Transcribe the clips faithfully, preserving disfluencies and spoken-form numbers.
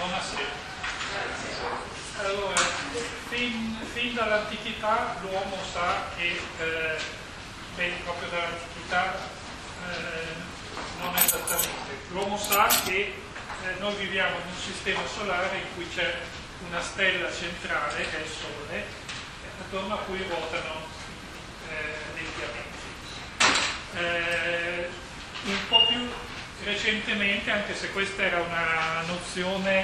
Buonasera. Allora, fin, fin dall'antichità l'uomo sa che, eh, beh, proprio dall'antichità eh, non esattamente, l'uomo sa che eh, noi viviamo in un sistema solare in cui c'è una stella centrale, che è il Sole, attorno a cui ruotano eh, dei pianeti. Eh, un po' più recentemente, anche se questa era una nozione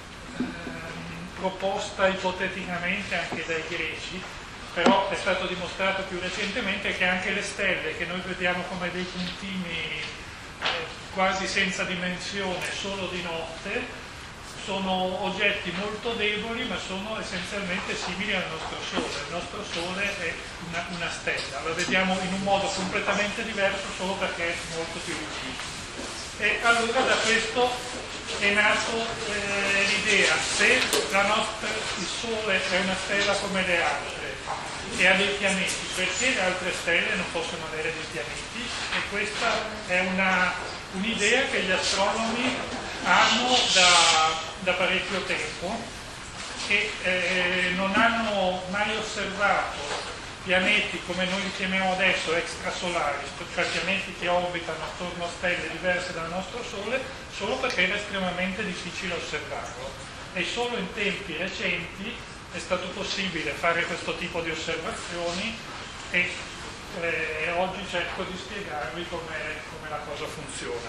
ehm, proposta ipoteticamente anche dai greci, però è stato dimostrato più recentemente che anche le stelle, che noi vediamo come dei puntini eh, quasi senza dimensione, solo di notte, sono oggetti molto deboli, ma sono essenzialmente simili al nostro Sole. Il nostro Sole è una, una stella, la vediamo in un modo completamente diverso solo perché è molto più vicino. E allora da questo è nato eh, l'idea: se la nostra, il Sole è una stella come le altre e ha dei pianeti, perché le altre stelle non possono avere dei pianeti? E questa è una, un'idea che gli astronomi hanno da, da parecchio tempo e eh, non hanno mai osservato pianeti come noi li chiamiamo adesso extrasolari, cioè pianeti che orbitano attorno a stelle diverse dal nostro Sole, solo perché era estremamente difficile osservarlo. E solo in tempi recenti è stato possibile fare questo tipo di osservazioni e eh, oggi cerco di spiegarvi come, come la cosa funziona.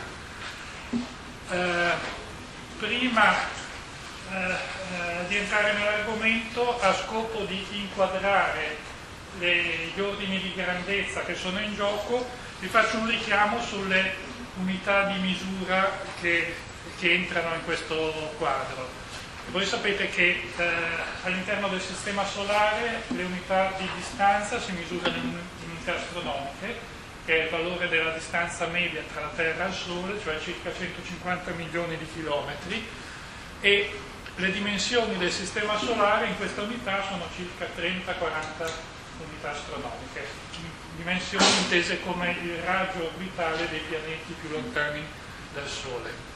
Eh, prima eh, eh, di entrare nell'argomento, a scopo di inquadrare le, gli ordini di grandezza che sono in gioco, vi faccio un richiamo sulle unità di misura che, che entrano in questo quadro. Voi sapete che eh, all'interno del sistema solare le unità di distanza si misurano in unità astronomiche, che è il valore della distanza media tra la Terra e il Sole, cioè circa centocinquanta milioni di chilometri, e le dimensioni del sistema solare in questa unità sono circa trenta quaranta unità astronomiche, dimensioni intese come il raggio orbitale dei pianeti più lontani dal Sole.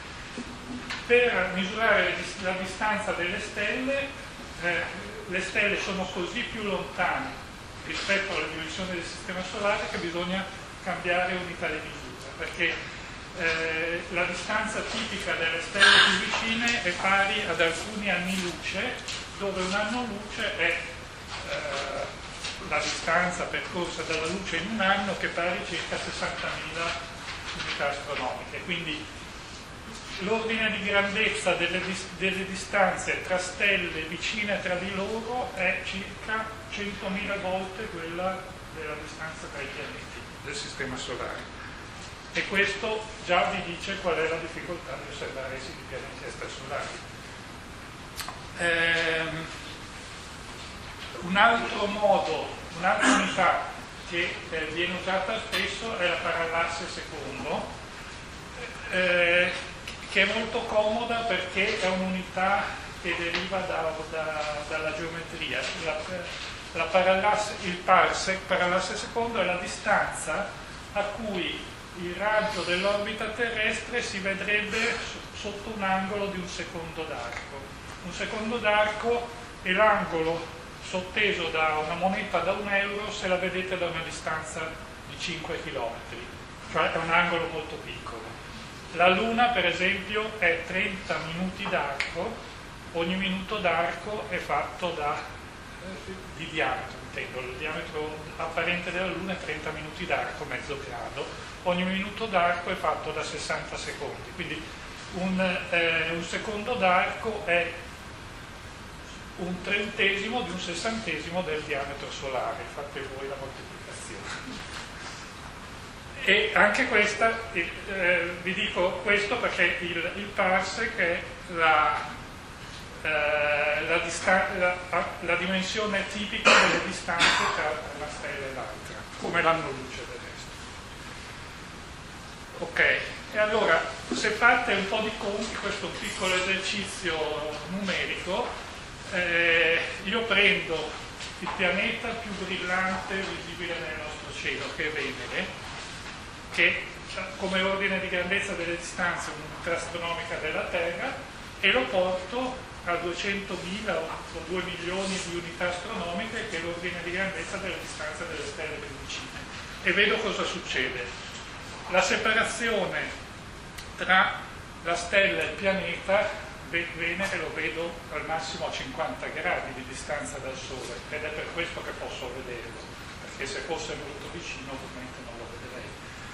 Per misurare la distanza delle stelle, eh, le stelle sono così più lontane rispetto alla dimensione del sistema solare che bisogna cambiare unità di misura, perché eh, la distanza tipica delle stelle più vicine è pari ad alcuni anni luce, dove un anno luce è eh, la distanza percorsa dalla luce in un anno, che è pari a circa sessantamila unità astronomiche. Quindi l'ordine di grandezza delle, delle distanze tra stelle vicine tra di loro è circa centomila volte quella della distanza tra i pianeti del sistema solare. E questo già vi dice qual è la difficoltà di osservare i pianeti extrasolari. Ehm, un altro modo, un'altra unità che eh, viene usata spesso è la parallasse secondo, eh, che è molto comoda perché è un'unità che deriva da, da, dalla geometria. La, la parallasse, il parsec, parallasse secondo, è la distanza a cui il raggio dell'orbita terrestre si vedrebbe sotto un angolo di un secondo d'arco. Un secondo d'arco è l'angolo sotteso da una moneta da un euro se la vedete da una distanza di cinque chilometri, cioè è un angolo molto piccolo. La Luna, per esempio, è trenta minuti d'arco, ogni minuto d'arco è fatto da, eh, di diametro, intendo, il diametro apparente della Luna è trenta minuti d'arco, mezzo grado, ogni minuto d'arco è fatto da sessanta secondi, quindi un, eh, un secondo d'arco è un trentesimo di un sessantesimo del diametro solare, fate voi la moltiplicazione. E anche questa, eh, vi dico questo perché il, il parsec è la, eh, la, distan- la, la dimensione tipica delle distanze tra una stella e l'altra, come l'anno luce del resto. Ok, e allora se fate un po' di conti, questo è un piccolo esercizio numerico, eh, io prendo il pianeta più brillante visibile nel nostro cielo, che è Venere, che come ordine di grandezza delle distanze è un'unità astronomica della Terra, e lo porto a duecentomila o due milioni di unità astronomiche, che è l'ordine di grandezza della distanza delle stelle più vicine, e vedo cosa succede. La separazione tra la stella e il pianeta, Venere, lo vedo al massimo a cinquanta gradi di distanza dal Sole, ed è per questo che posso vederlo, perché se fosse molto vicino ovviamente non lo vedrei.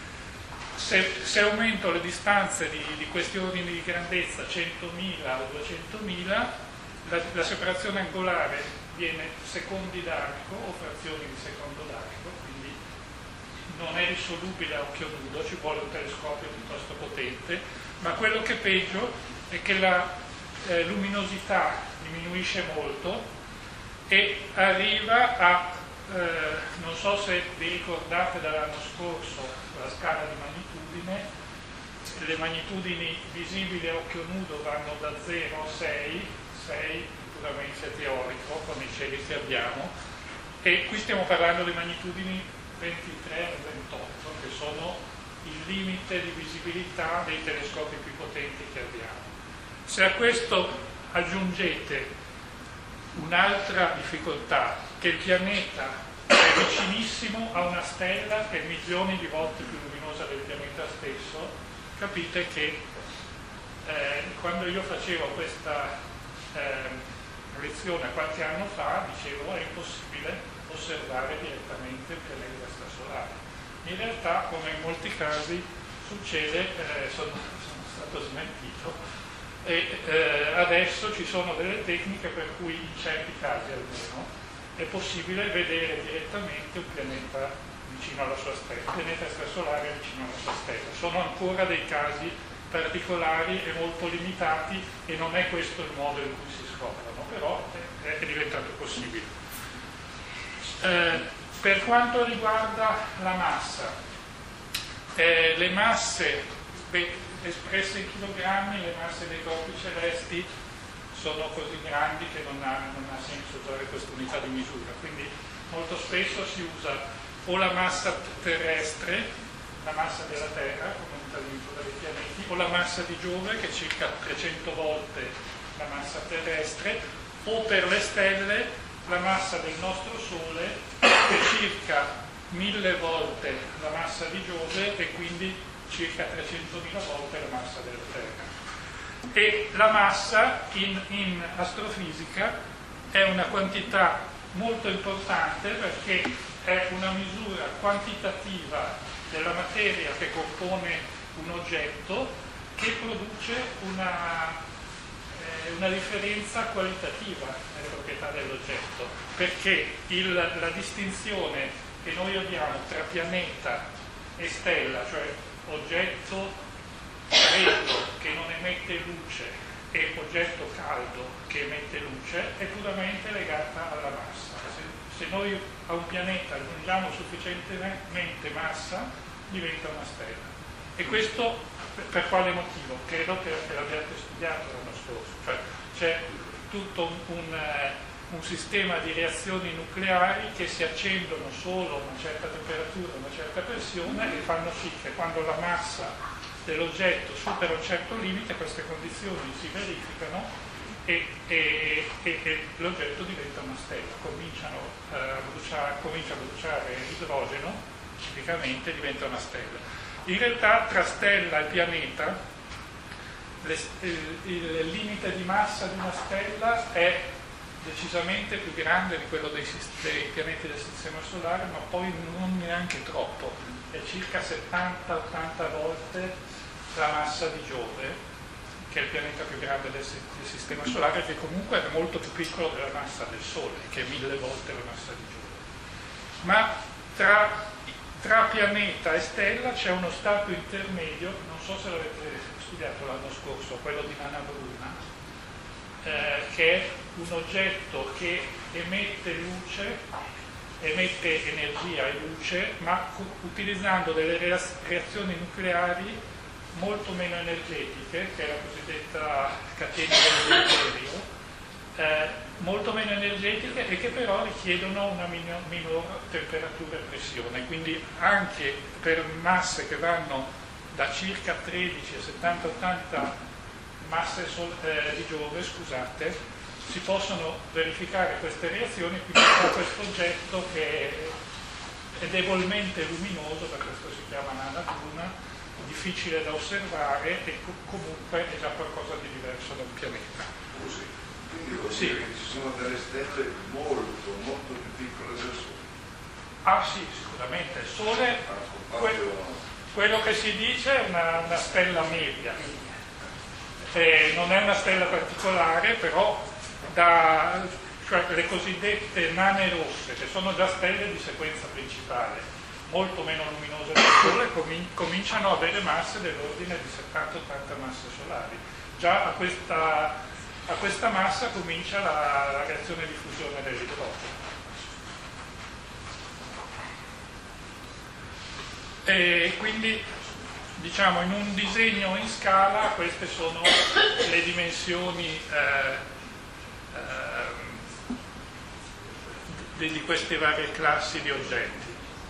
Se, se aumento le distanze di, di questi ordini di grandezza, centomila o duecentomila, la, la separazione angolare viene secondi d'arco o frazioni di secondo d'arco, quindi non è risolubile a occhio nudo, ci vuole un telescopio piuttosto potente, ma quello che è peggio è che la eh, luminosità diminuisce molto e arriva a, eh, non so se vi ricordate dall'anno scorso, la scala di magnitudine, le magnitudini visibili a occhio nudo vanno da zero a sei, sei puramente teorico, con i cieli che abbiamo, e qui stiamo parlando di magnitudini ventitré e ventotto, che sono il limite di visibilità dei telescopi più potenti che abbiamo. Se a questo aggiungete un'altra difficoltà, che il pianeta è vicinissimo a una stella che è milioni di volte più luminosa del pianeta stesso, capite che eh, quando io facevo questa eh, lezione qualche anno fa, dicevo è impossibile osservare direttamente il pianeta extrasolare. In realtà, come in molti casi succede, eh, sono, sono stato smentito, e eh, adesso ci sono delle tecniche per cui in certi casi almeno è possibile vedere direttamente un pianeta vicino alla sua stella, un pianeta extrasolare vicino alla sua stella. Sono ancora dei casi particolari e molto limitati, e non è questo il modo in cui si scoprono, però è, è diventato possibile. Eh, per quanto riguarda la massa, eh, le masse beh, espresse in chilogrammi, le masse dei corpi celesti sono così grandi che non ha, non ha senso usare questa unità di misura, quindi molto spesso si usa o la massa terrestre, la massa della Terra come unità di misura dei pianeti, o la massa di Giove, che è circa trecento volte la massa terrestre, o per le stelle la massa del nostro Sole, che è circa mille volte la massa di Giove e quindi circa trecentomila volte la massa della Terra. E la massa in, in astrofisica è una quantità molto importante, perché è una misura quantitativa della materia che compone un oggetto, che produce una, eh, una differenza qualitativa nelle proprietà dell'oggetto, perché il, la distinzione che noi abbiamo tra pianeta e stella, cioè oggetto freddo che non emette luce e oggetto caldo che emette luce, è puramente legata alla massa. Se, se noi a un pianeta aggiungiamo sufficientemente massa, diventa una stella. E questo per, per quale motivo? Credo che, che l'abbiate studiato l'anno scorso. Cioè, c'è tutto un, un, un sistema di reazioni nucleari che si accendono solo a una certa temperatura, a una certa pressione, e fanno sì che quando la massa dell'oggetto supera un certo limite, queste condizioni si verificano e, e, e, e l'oggetto diventa una stella, cominciano a bruciare, comincia a bruciare idrogeno, tipicamente diventa una stella. In realtà tra stella e pianeta le, il, il limite di massa di una stella è decisamente più grande di quello dei, dei pianeti del Sistema Solare, ma poi non neanche troppo, è circa settanta ottanta volte la massa di Giove, che è il pianeta più grande del, del Sistema Solare, che comunque è molto più piccolo della massa del Sole, che è mille volte la massa di Giove. Ma tra, tra pianeta e stella c'è uno stato intermedio, non so se l'avete studiato l'anno scorso, quello di Nana Bruna, eh, che è un oggetto che emette luce, emette energia e luce, ma utilizzando delle reazioni nucleari molto meno energetiche, che è la cosiddetta catena del deuterio, eh, molto meno energetiche e che però richiedono una minor, minor temperatura e pressione. Quindi anche per masse che vanno da circa tredici a settanta ottanta masse sol eh, di Giove, scusate, si possono verificare queste reazioni, quindi c'è questo oggetto che è debolmente luminoso, per questo si chiama nana bruna, difficile da osservare e co comunque è già qualcosa di diverso da un pianeta. Così. Quindi vuol sì. dire che ci sono delle stelle molto, molto più piccole del Sole. Ah sì, sicuramente. Il Sole, que quello che si dice è una, una stella media. Eh, non è una stella particolare, però da, cioè le cosiddette nane rosse, che sono già stelle di sequenza principale, molto meno luminose del Sole, comin cominciano a avere masse dell'ordine di settanta ottanta masse solari. Già a questa, a questa massa comincia la, la reazione di fusione dell'idrogeno. E quindi, diciamo, in un disegno in scala queste sono le dimensioni eh, eh, di, di queste varie classi di oggetti.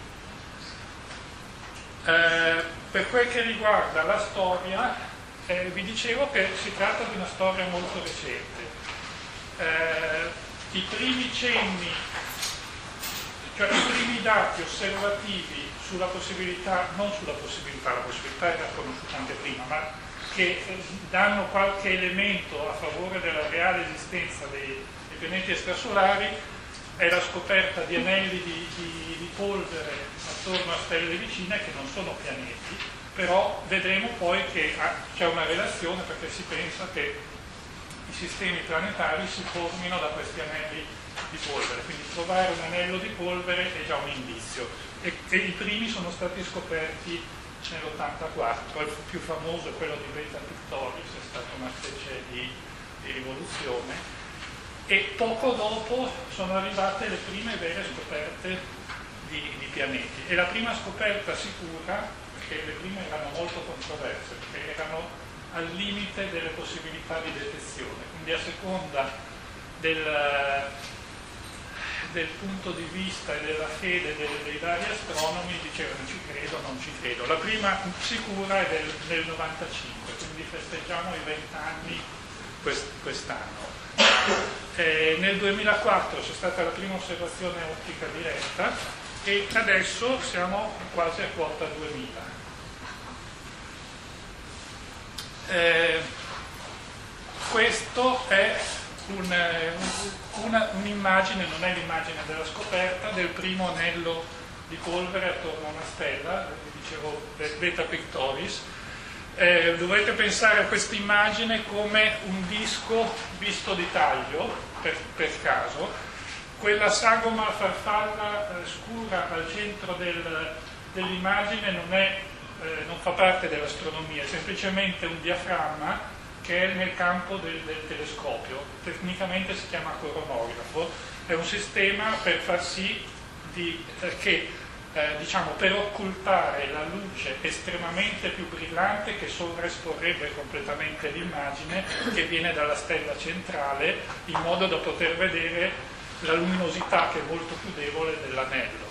Eh, per quel che riguarda la storia, eh, vi dicevo che si tratta di una storia molto recente. Eh, I primi cenni, cioè i primi dati osservativi sulla possibilità, non sulla possibilità, la possibilità era conosciuta anche prima, ma che danno qualche elemento a favore della reale esistenza dei, dei pianeti extrasolari, è la scoperta di anelli di, di, di polvere attorno a stelle vicine che non sono pianeti, però vedremo poi che c'è una relazione, perché si pensa che i sistemi planetari si formino da questi anelli di polvere, quindi trovare un anello di polvere è già un indizio. E, e i primi sono stati scoperti nell'ottantaquattro, il più famoso è quello di Beta Pictoris, è stata una specie di, di rivoluzione, e poco dopo sono arrivate le prime vere scoperte di, di pianeti, e la prima scoperta sicura, perché le prime erano molto controverse, perché erano al limite delle possibilità di detezione, quindi a seconda del del punto di vista e della fede dei, dei vari astronomi dicevano ci credo, non ci credo. La prima sicura è del, del novantacinque, quindi festeggiamo i vent'anni quest'anno. Eh, nel duemilaquattro c'è stata la prima osservazione ottica diretta e adesso siamo quasi a quota duemila. Eh, questo è un'immagine, un non è l'immagine della scoperta, del primo anello di polvere attorno a una stella, vi dicevo Beta Pictoris. Eh, dovete pensare a questa immagine come un disco visto di taglio, per, per caso. Quella sagoma farfalla eh, scura al centro del, dell'immagine non, è, eh, non fa parte dell'astronomia, è semplicemente un diaframma che è nel campo del, del telescopio, tecnicamente si chiama coronografo, è un sistema per far sì di, eh, che, eh, diciamo, per occultare la luce estremamente più brillante che sovraesporrebbe completamente l'immagine, che viene dalla stella centrale, in modo da poter vedere la luminosità, che è molto più debole, dell'anello.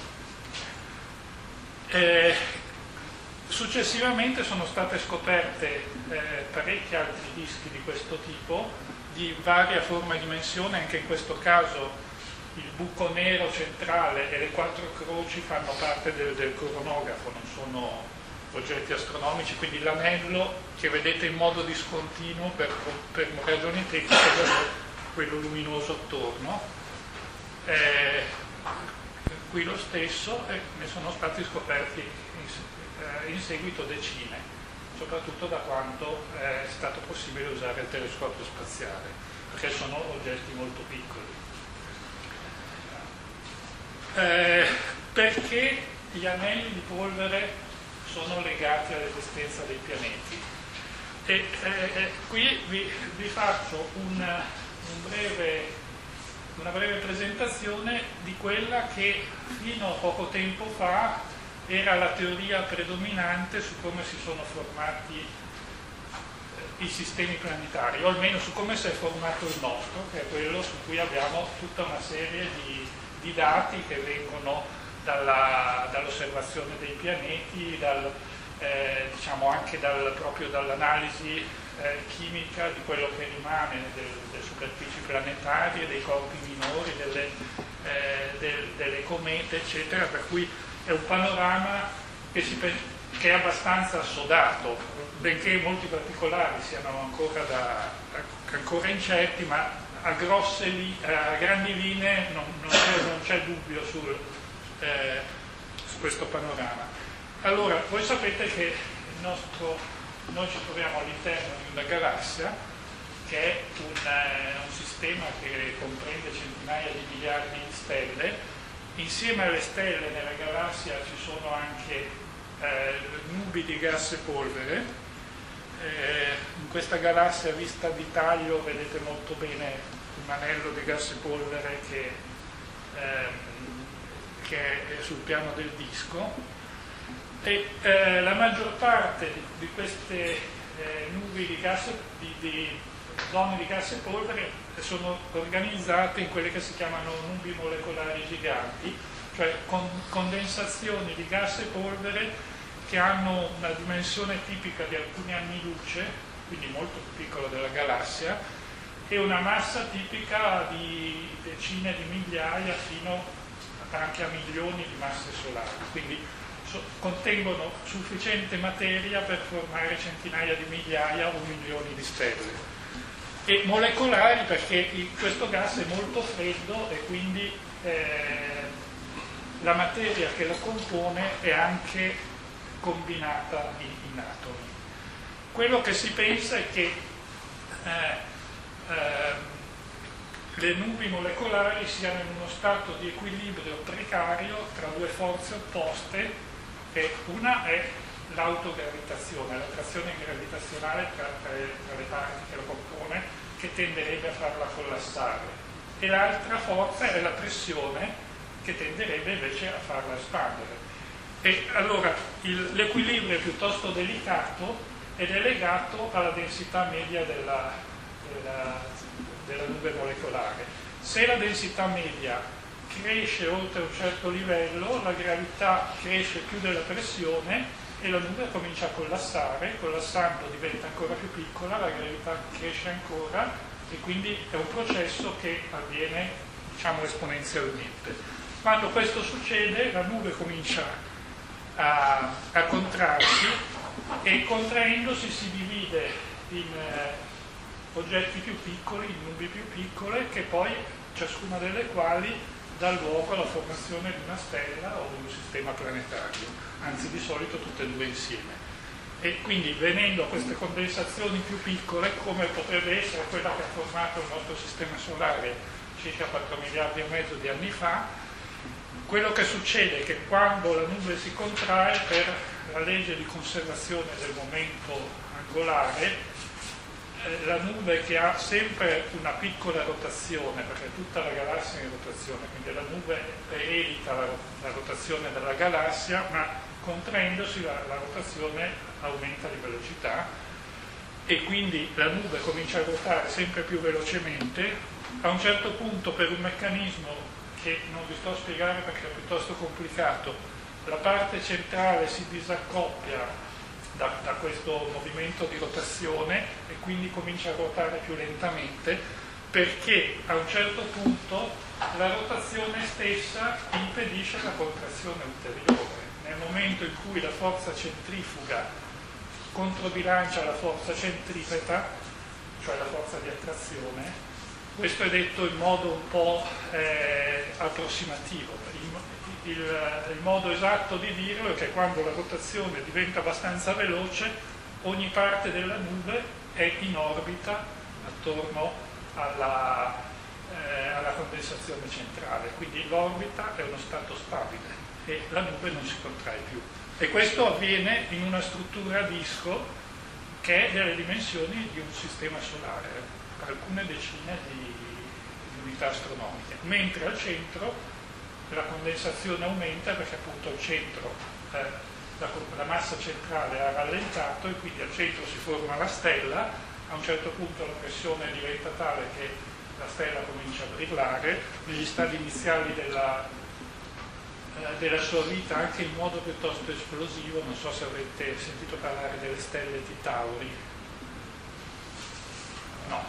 Eh, Successivamente sono state scoperte eh, parecchi altri dischi di questo tipo, di varia forma e dimensione, anche in questo caso il buco nero centrale e le quattro croci fanno parte del, del coronografo, non sono oggetti astronomici, quindi l'anello che vedete in modo discontinuo per, per ragioni tecniche è quello luminoso attorno. Eh, qui lo stesso, e ne sono stati scoperti in, in seguito decine, soprattutto da quando è stato possibile usare il telescopio spaziale, perché sono oggetti molto piccoli. Eh, perché gli anelli di polvere sono legati all'esistenza dei pianeti? E eh, qui vi, vi faccio un, un breve, una breve presentazione di quella che fino a poco tempo fa era la teoria predominante su come si sono formati eh, i sistemi planetari, o almeno su come si è formato il nostro, che è quello su cui abbiamo tutta una serie di, di dati che vengono dall'osservazione dei pianeti, dal, eh, diciamo anche dal, proprio dall'analisi eh, chimica di quello che rimane del, delle superfici planetarie, dei corpi minori, delle, eh, del, delle comete, eccetera, per cui è un panorama che, si, che è abbastanza assodato, benché molti particolari siano ancora, da, ancora incerti, ma a, grosse, a grandi linee non, non, c'è, non c'è dubbio sul, eh, su questo panorama. Allora, voi sapete che il nostro, noi ci troviamo all'interno di una galassia che è un, eh, un sistema che comprende centinaia di miliardi di stelle. Insieme alle stelle nella galassia ci sono anche eh, nubi di gas e polvere. Eh, in questa galassia vista di taglio vedete molto bene un anello di gas e polvere che, eh, che è sul piano del disco. E eh, la maggior parte di, di queste eh, nubi di gas, di, di zone di gas e polvere sono organizzate in quelle che si chiamano nubi molecolari giganti, cioè con, condensazioni di gas e polvere che hanno una dimensione tipica di alcuni anni luce, quindi molto più piccola della galassia, e una massa tipica di decine di migliaia fino anche a milioni di masse solari. Quindi contengono sufficiente materia per formare centinaia di migliaia o milioni di stelle. E molecolari perché questo gas è molto freddo e quindi eh, la materia che lo compone è anche combinata in, in atomi. Quello che si pensa è che eh, eh, le nubi molecolari siano in uno stato di equilibrio precario tra due forze opposte. E una è l'autogravitazione, l'attrazione gravitazionale tra, tra, le, tra le parti che lo compone, che tenderebbe a farla collassare, e l'altra forza è la pressione, che tenderebbe invece a farla espandere. E allora il, l'equilibrio è piuttosto delicato ed è legato alla densità media della, della, della nube molecolare. Se la densità media cresce oltre un certo livello, la gravità cresce più della pressione e la nube comincia a collassare, collassando diventa ancora più piccola, la gravità cresce ancora e quindi è un processo che avviene, diciamo, esponenzialmente. Quando questo succede la nube comincia a, a contrarsi e contraendosi si divide in eh, oggetti più piccoli, in nubi più piccole, che poi ciascuna delle quali dà luogo alla formazione di una stella o di un sistema planetario, anzi di solito tutte e due insieme. E quindi venendo a queste condensazioni più piccole, come potrebbe essere quella che ha formato il nostro sistema solare circa quattro miliardi e mezzo di anni fa, quello che succede è che quando la nube si contrae, per la legge di conservazione del momento angolare, la nube, che ha sempre una piccola rotazione, perché tutta la galassia è in rotazione, quindi la nube eredita la, la rotazione della galassia, ma contraendosi la, la rotazione aumenta di velocità e quindi la nube comincia a ruotare sempre più velocemente. A un certo punto, per un meccanismo che non vi sto a spiegare perché è piuttosto complicato, la parte centrale si disaccoppia Da, da questo movimento di rotazione e quindi comincia a ruotare più lentamente, perché a un certo punto la rotazione stessa impedisce la contrazione ulteriore. Nel momento in cui la forza centrifuga controbilancia la forza centripeta, cioè la forza di attrazione, questo è detto in modo un po' eh, approssimativo. Il, il, il modo esatto di dirlo è che quando la rotazione diventa abbastanza veloce, ogni parte della nube è in orbita attorno alla, eh, alla condensazione centrale, quindi l'orbita è uno stato stabile e la nube non si contrae più. E questo avviene in una struttura a disco che è delle dimensioni di un sistema solare, alcune decine di, di unità astronomiche, mentre al centro la condensazione aumenta perché appunto al centro eh, la, la massa centrale ha rallentato e quindi al centro si forma la stella. A un certo punto la pressione diventa tale che la stella comincia a brillare. Negli stadi iniziali della, eh, della sua vita, anche in modo piuttosto esplosivo. Non so se avete sentito parlare delle stelle di Tauri. no.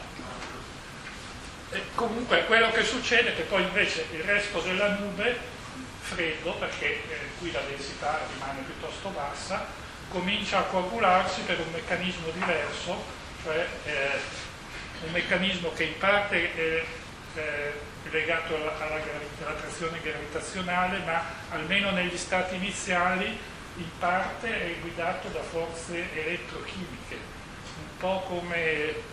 E comunque quello che succede è che poi invece il resto della nube, freddo, perché eh, qui la densità rimane piuttosto bassa, comincia a coagularsi per un meccanismo diverso, cioè eh, un meccanismo che in parte è eh, legato alla, alla, alla trazione gravitazionale, ma almeno negli stati iniziali in parte è guidato da forze elettrochimiche, un po' come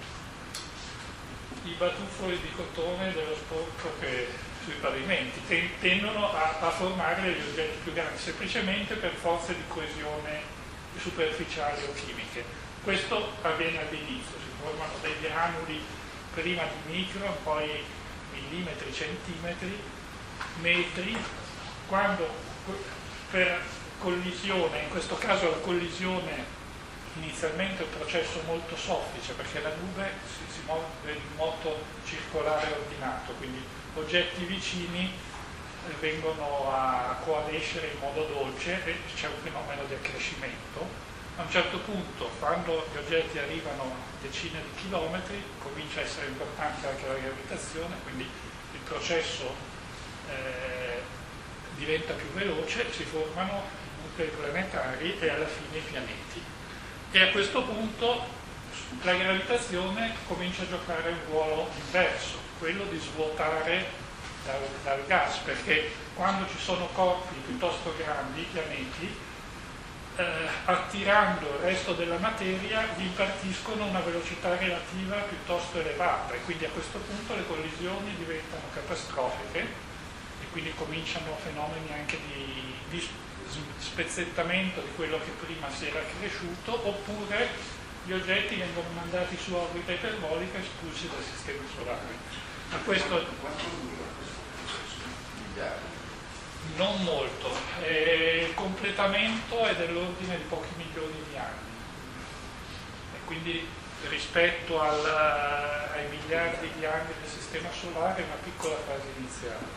i batuffoli di cotone dello sporco che sui pavimenti tendono a, a formare degli oggetti più grandi, semplicemente per forze di coesione superficiali o chimiche. Questo avviene all'inizio, si formano dei granuli prima di micron, poi millimetri, centimetri, metri, quando per collisione, in questo caso la collisione inizialmente è un processo molto soffice perché la nube si, si muove in moto circolare ordinato, quindi oggetti vicini eh, vengono a coalescere in modo dolce e c'è un fenomeno di accrescimento. A un certo punto, quando gli oggetti arrivano a decine di chilometri, comincia a essere importante anche la gravitazione, quindi il processo eh, diventa più veloce, si formano nuclei planetari e alla fine i pianeti. E a questo punto la gravitazione comincia a giocare un ruolo inverso, quello di svuotare dal, dal gas, perché quando ci sono corpi piuttosto grandi, pianeti, eh, attirando il resto della materia, gli impartiscono una velocità relativa piuttosto elevata e quindi a questo punto le collisioni diventano catastrofiche e quindi cominciano fenomeni anche di, di spezzettamento di quello che prima si era cresciuto, oppure gli oggetti vengono mandati su orbita iperbolica e espulsi dal sistema solare. Ma questo Quanto dura questo processo? Miliardi? non molto, eh, il completamento è dell'ordine di pochi milioni di anni e quindi rispetto al, ai miliardi di anni del sistema solare è una piccola fase iniziale.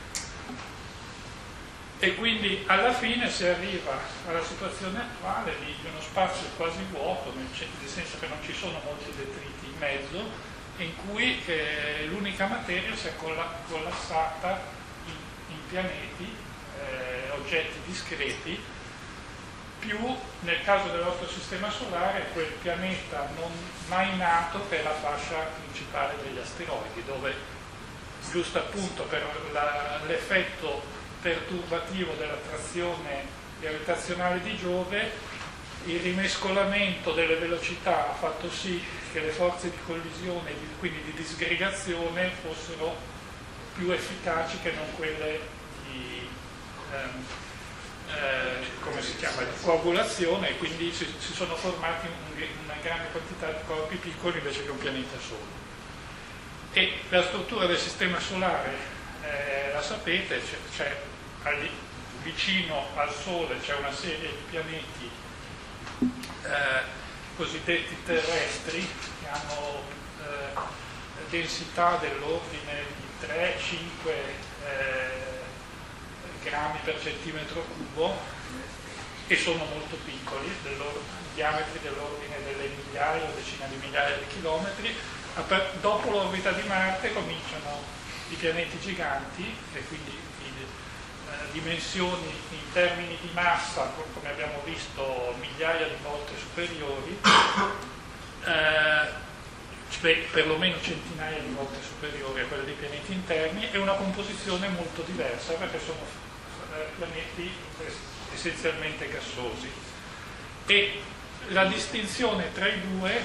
E quindi alla fine si arriva alla situazione attuale di uno spazio quasi vuoto, nel senso che non ci sono molti detriti in mezzo, in cui eh, l'unica materia si è collassata in, in pianeti, eh, oggetti discreti, più nel caso del nostro sistema solare quel pianeta non mai nato che è la fascia principale degli asteroidi, dove giusto appunto per la, l'effetto perturbativo dell'attrazione gravitazionale di Giove, il rimescolamento delle velocità ha fatto sì che le forze di collisione, quindi di disgregazione, fossero più efficaci che non quelle di, ehm, eh, come si chiama, di coagulazione, e quindi si, si sono formati un, una grande quantità di corpi piccoli invece che un pianeta solo. E la struttura del sistema solare, eh, la sapete, c'è, c'è vicino al Sole c'è una serie di pianeti eh, cosiddetti terrestri che hanno eh, densità dell'ordine di tre cinque eh, grammi per centimetro cubo e sono molto piccoli, diametri dell'ordine delle migliaia o decine di migliaia di chilometri. Dopo l'orbita di Marte cominciano i pianeti giganti e quindi dimensioni in termini di massa, come abbiamo visto, migliaia di volte superiori, eh, perlomeno centinaia di volte superiori a quelle dei pianeti interni, e una composizione molto diversa perché sono eh, pianeti essenzialmente gassosi. E la distinzione tra i due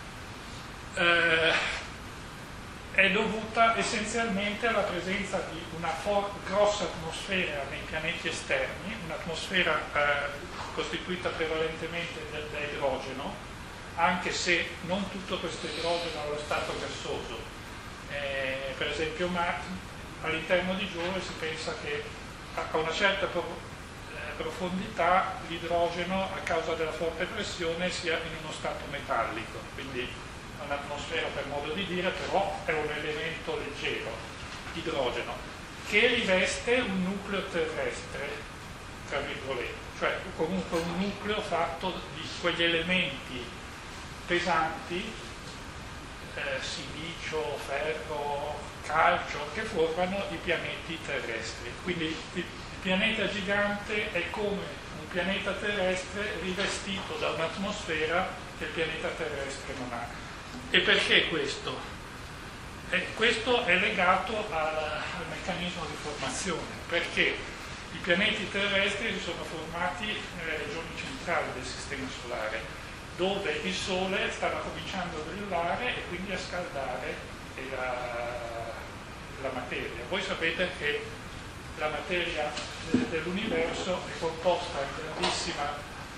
eh, è dovuta essenzialmente alla presenza di una for- grossa atmosfera nei pianeti esterni, un'atmosfera eh, costituita prevalentemente da, da idrogeno, anche se non tutto questo idrogeno è lo stato gassoso. Eh, per esempio ma, all'interno di Giove si pensa che a una certa pro- eh, profondità l'idrogeno, a causa della forte pressione, sia in uno stato metallico, quindi un'atmosfera per modo di dire, però è un elemento leggero, idrogeno, che riveste un nucleo terrestre, tra virgolette, cioè comunque un nucleo fatto di quegli elementi pesanti eh, silicio, ferro, calcio, che formano i pianeti terrestri. Quindi il, il pianeta gigante è come un pianeta terrestre rivestito da un'atmosfera che il pianeta terrestre non ha. E perché questo? E questo è legato al, al meccanismo di formazione, perché i pianeti terrestri si sono formati nelle regioni centrali del Sistema Solare, dove il Sole stava cominciando a brillare e quindi a scaldare la, la materia. Voi sapete che la materia dell'universo è composta in grandissima,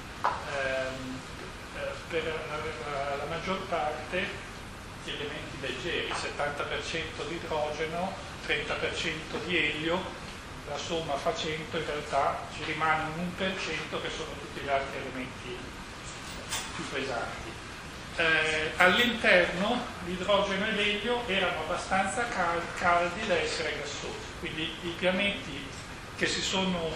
ehm, eh, per la, la maggior parte di elementi leggeri, settanta per cento di idrogeno, trenta per cento di elio, la somma fa cento, in realtà ci rimane un uno per cento che sono tutti gli altri elementi più pesanti. Eh, all'interno l'idrogeno e l'elio erano abbastanza cal caldi da essere gassosi, quindi i pianeti che si sono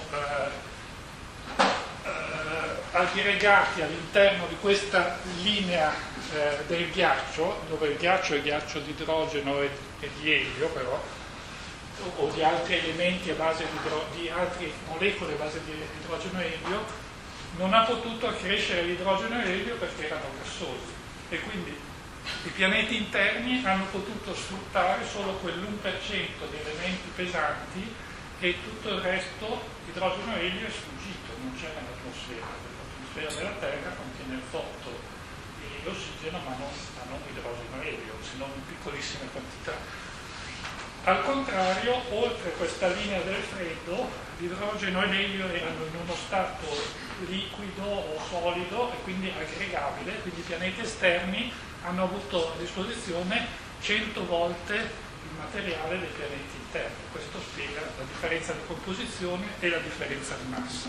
eh, eh, aggregati all'interno di questa linea eh, del ghiaccio, dove il ghiaccio è ghiaccio di idrogeno e, e di elio però, o, o di altri elementi a base di, di altre molecole a base di idrogeno e elio, non ha potuto accrescere l'idrogeno e l'elio perché erano gassosi. E quindi i pianeti interni hanno potuto sfruttare solo quell'uno per cento di elementi pesanti e tutto il resto, idrogeno e elio, è sfuggito, non c'è nell'atmosfera. L'atmosfera della Terra contiene il fotto e l'ossigeno, ma non, ma non idrogeno e elio, se non in piccolissime quantità. Al contrario, oltre questa linea del freddo, l'idrogeno e l'elio erano in uno stato liquido o solido e quindi aggregabile, quindi i pianeti esterni hanno avuto a disposizione cento volte il materiale dei pianeti interni. Questo spiega la differenza di composizione e la differenza di massa.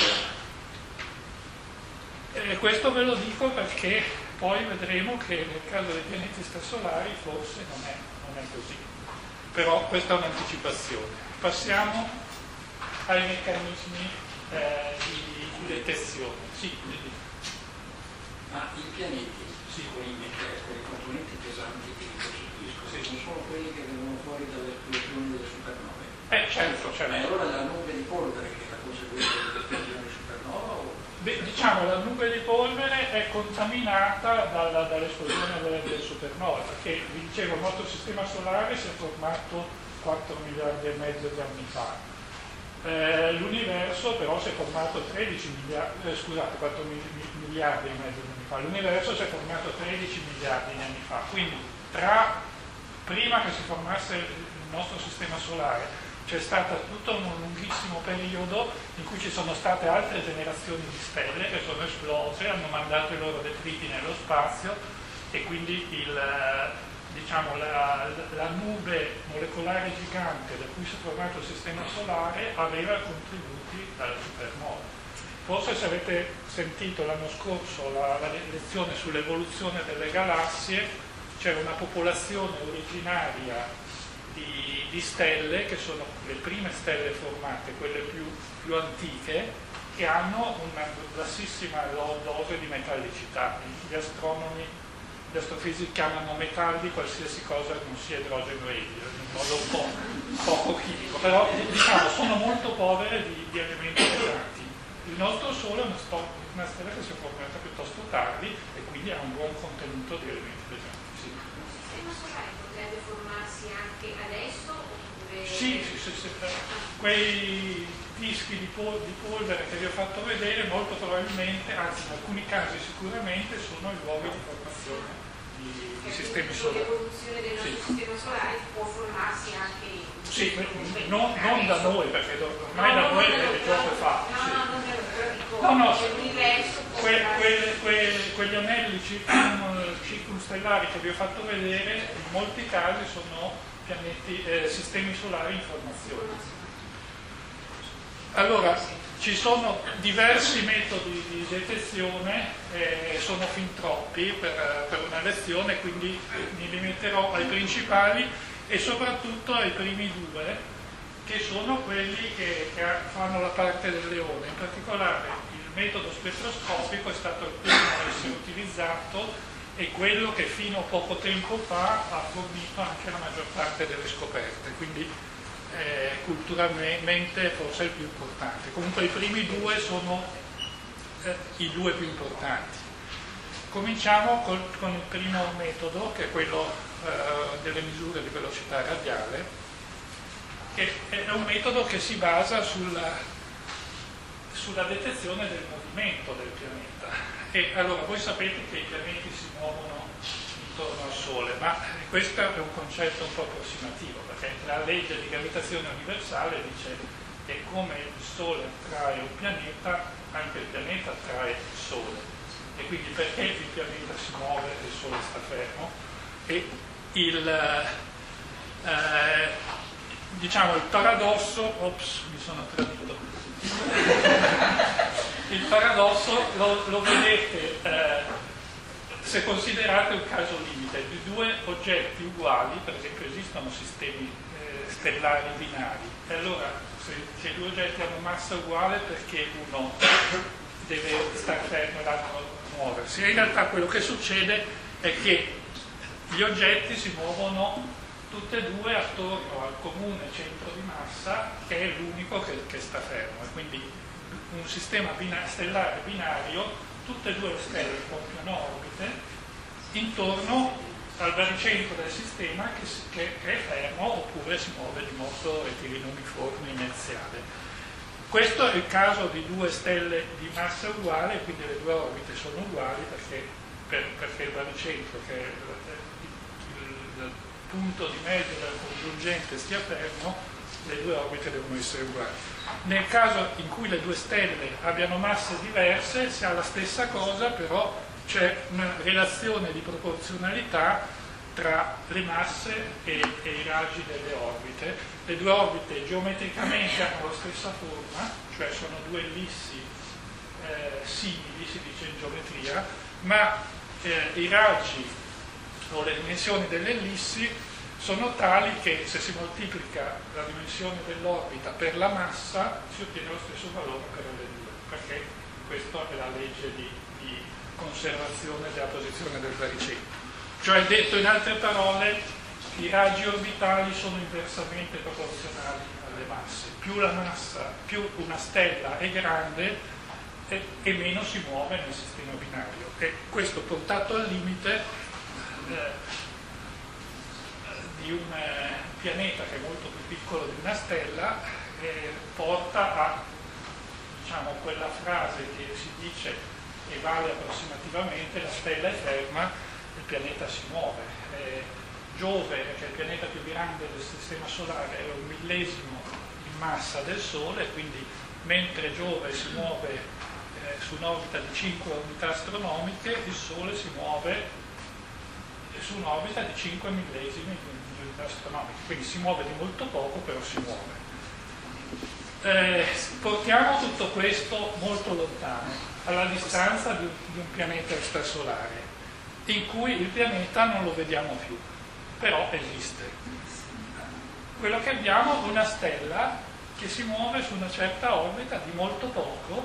E questo ve lo dico perché poi vedremo che nel caso dei pianeti extrasolari forse non è, non è così. Però questa è un'anticipazione. Passiamo ai meccanismi eh, di detezione. Sì, ma i pianeti, sì, quindi quei componenti pesanti che li costituiscono, sì, non sono quelli che vengono fuori dalle esplosioni delle supernove? Eh, certo, certo. Ma allora la nube di polvere che è la conseguenza dell'esplosione di supernova? O... Beh, diciamo la nube di polvere è contaminata dalla, dall'esplosione delle, delle supernove, perché vi dicevo il nostro sistema solare si è formato quattro miliardi e mezzo di anni fa. Eh, l'universo però si è formato tredici miliardi, eh, scusate, quattro miliardi e mezzo di anni fa. L'universo si è formato tredici miliardi di anni fa, quindi tra prima che si formasse il nostro sistema solare c'è stato tutto un lunghissimo periodo in cui ci sono state altre generazioni di stelle che sono esplose, hanno mandato i loro detriti nello spazio e quindi il, diciamo, la, la nube molecolare gigante da cui si è formato il sistema solare aveva contributi dalle supernove. Forse se avete sentito l'anno scorso la, la lezione sull'evoluzione delle galassie, c'è una popolazione originaria di, di stelle, che sono le prime stelle formate, quelle più, più antiche, che hanno una bassissima dose di metallicità. Gli astronomi, gli astrofisici chiamano metalli qualsiasi cosa non sia idrogeno e elio, in modo un po' poco chimico, però diciamo sono molto povere di, di elementi pesanti. Il nostro Sole è una, una stella che si è formata piuttosto tardi e quindi ha un buon contenuto di elementi pesanti. Sì. Il sistema solare potrebbe formarsi anche adesso? Oppure... Sì, sì, sì, sì. Quei dischi di, pol di polvere che vi ho fatto vedere molto probabilmente, anzi in alcuni casi sicuramente, sono i luoghi di formazione di, di sistemi solari. L'evoluzione del nostro sì. sistema solare può formarsi anche in... Sì, non, non da noi, perché ormai da noi il gioco è fatto. No, sì. no, non è vero, dico, No, no, l'universo può que, formarsi. que, que, quegli anelli circum, circumstellari che vi ho fatto vedere, in molti casi sono pianeti, eh, sistemi solari in formazione. Allora, ci sono diversi metodi di detezione, eh, sono fin troppi per, per una lezione, quindi mi limiterò ai principali e soprattutto ai primi due, che sono quelli che, che fanno la parte del leone. In particolare il metodo spettroscopico è stato il primo a essere utilizzato è quello che fino a poco tempo fa ha fornito anche la maggior parte delle scoperte, quindi eh, culturalmente forse è il più importante. Comunque i primi due sono eh, i due più importanti. Cominciamo col, con il primo metodo, che è quello eh, delle misure di velocità radiale, che è un metodo che si basa sulla, sulla detezione del movimento del pianeta. E allora voi sapete che i pianeti si muovono intorno al Sole, ma questo è un concetto un po' approssimativo, perché la legge di gravitazione universale dice che come il Sole attrae un pianeta, anche il pianeta attrae il Sole. E quindi perché il pianeta si muove e il Sole sta fermo? E il, eh, diciamo, il paradosso, ops, mi sono tradito, il paradosso lo, lo vedete eh, se considerate un caso limite di due oggetti uguali. Per esempio esistono sistemi eh, stellari binari, e allora se, se i due oggetti hanno massa uguale, perché uno deve stare fermo e l'altro muoversi? In realtà quello che succede è che gli oggetti si muovono tutte e due attorno al comune centro di massa, che è l'unico che, che sta fermo, e quindi un sistema bina- stellare binario, tutte e due le stelle compiono orbite intorno al baricentro del sistema che, che, che è fermo oppure si muove di modo rettilineo uniforme inerziale. Questo è il caso di due stelle di massa uguale, quindi le due orbite sono uguali perché, per, perché il baricentro, che è il, il, il punto di mezzo del congiungente, stia fermo, le due orbite devono essere uguali. Nel caso in cui le due stelle abbiano masse diverse, si ha la stessa cosa, però c'è una relazione di proporzionalità tra le masse e, e i raggi delle orbite. Le due orbite geometricamente hanno la stessa forma, cioè sono due ellissi eh, simili, si dice in geometria, ma eh, i raggi o le dimensioni delle ellissi sono tali che se si moltiplica la dimensione dell'orbita per la massa si ottiene lo stesso valore per le due, perché questa è la legge di, di conservazione della posizione del baricentro. Cioè, detto in altre parole, i raggi orbitali sono inversamente proporzionali alle masse. Più la massa, più una stella è grande e, e meno si muove nel sistema binario. E questo portato al limite eh, di un eh, pianeta che è molto più piccolo di una stella eh, porta a, diciamo, quella frase che si dice e vale approssimativamente: la stella è ferma, il pianeta si muove. Eh, Giove, che è il pianeta più grande del sistema solare, è un millesimo in massa del Sole, quindi mentre Giove si muove eh, su un'orbita di cinque unità astronomiche, il Sole si muove su un'orbita di cinque millesimi di unità astronomiche, quindi si muove di molto poco, però si muove. Eh, portiamo tutto questo molto lontano, alla distanza di un, di un pianeta extrasolare, in cui il pianeta non lo vediamo più, però esiste. Quello che abbiamo è una stella che si muove su una certa orbita di molto poco,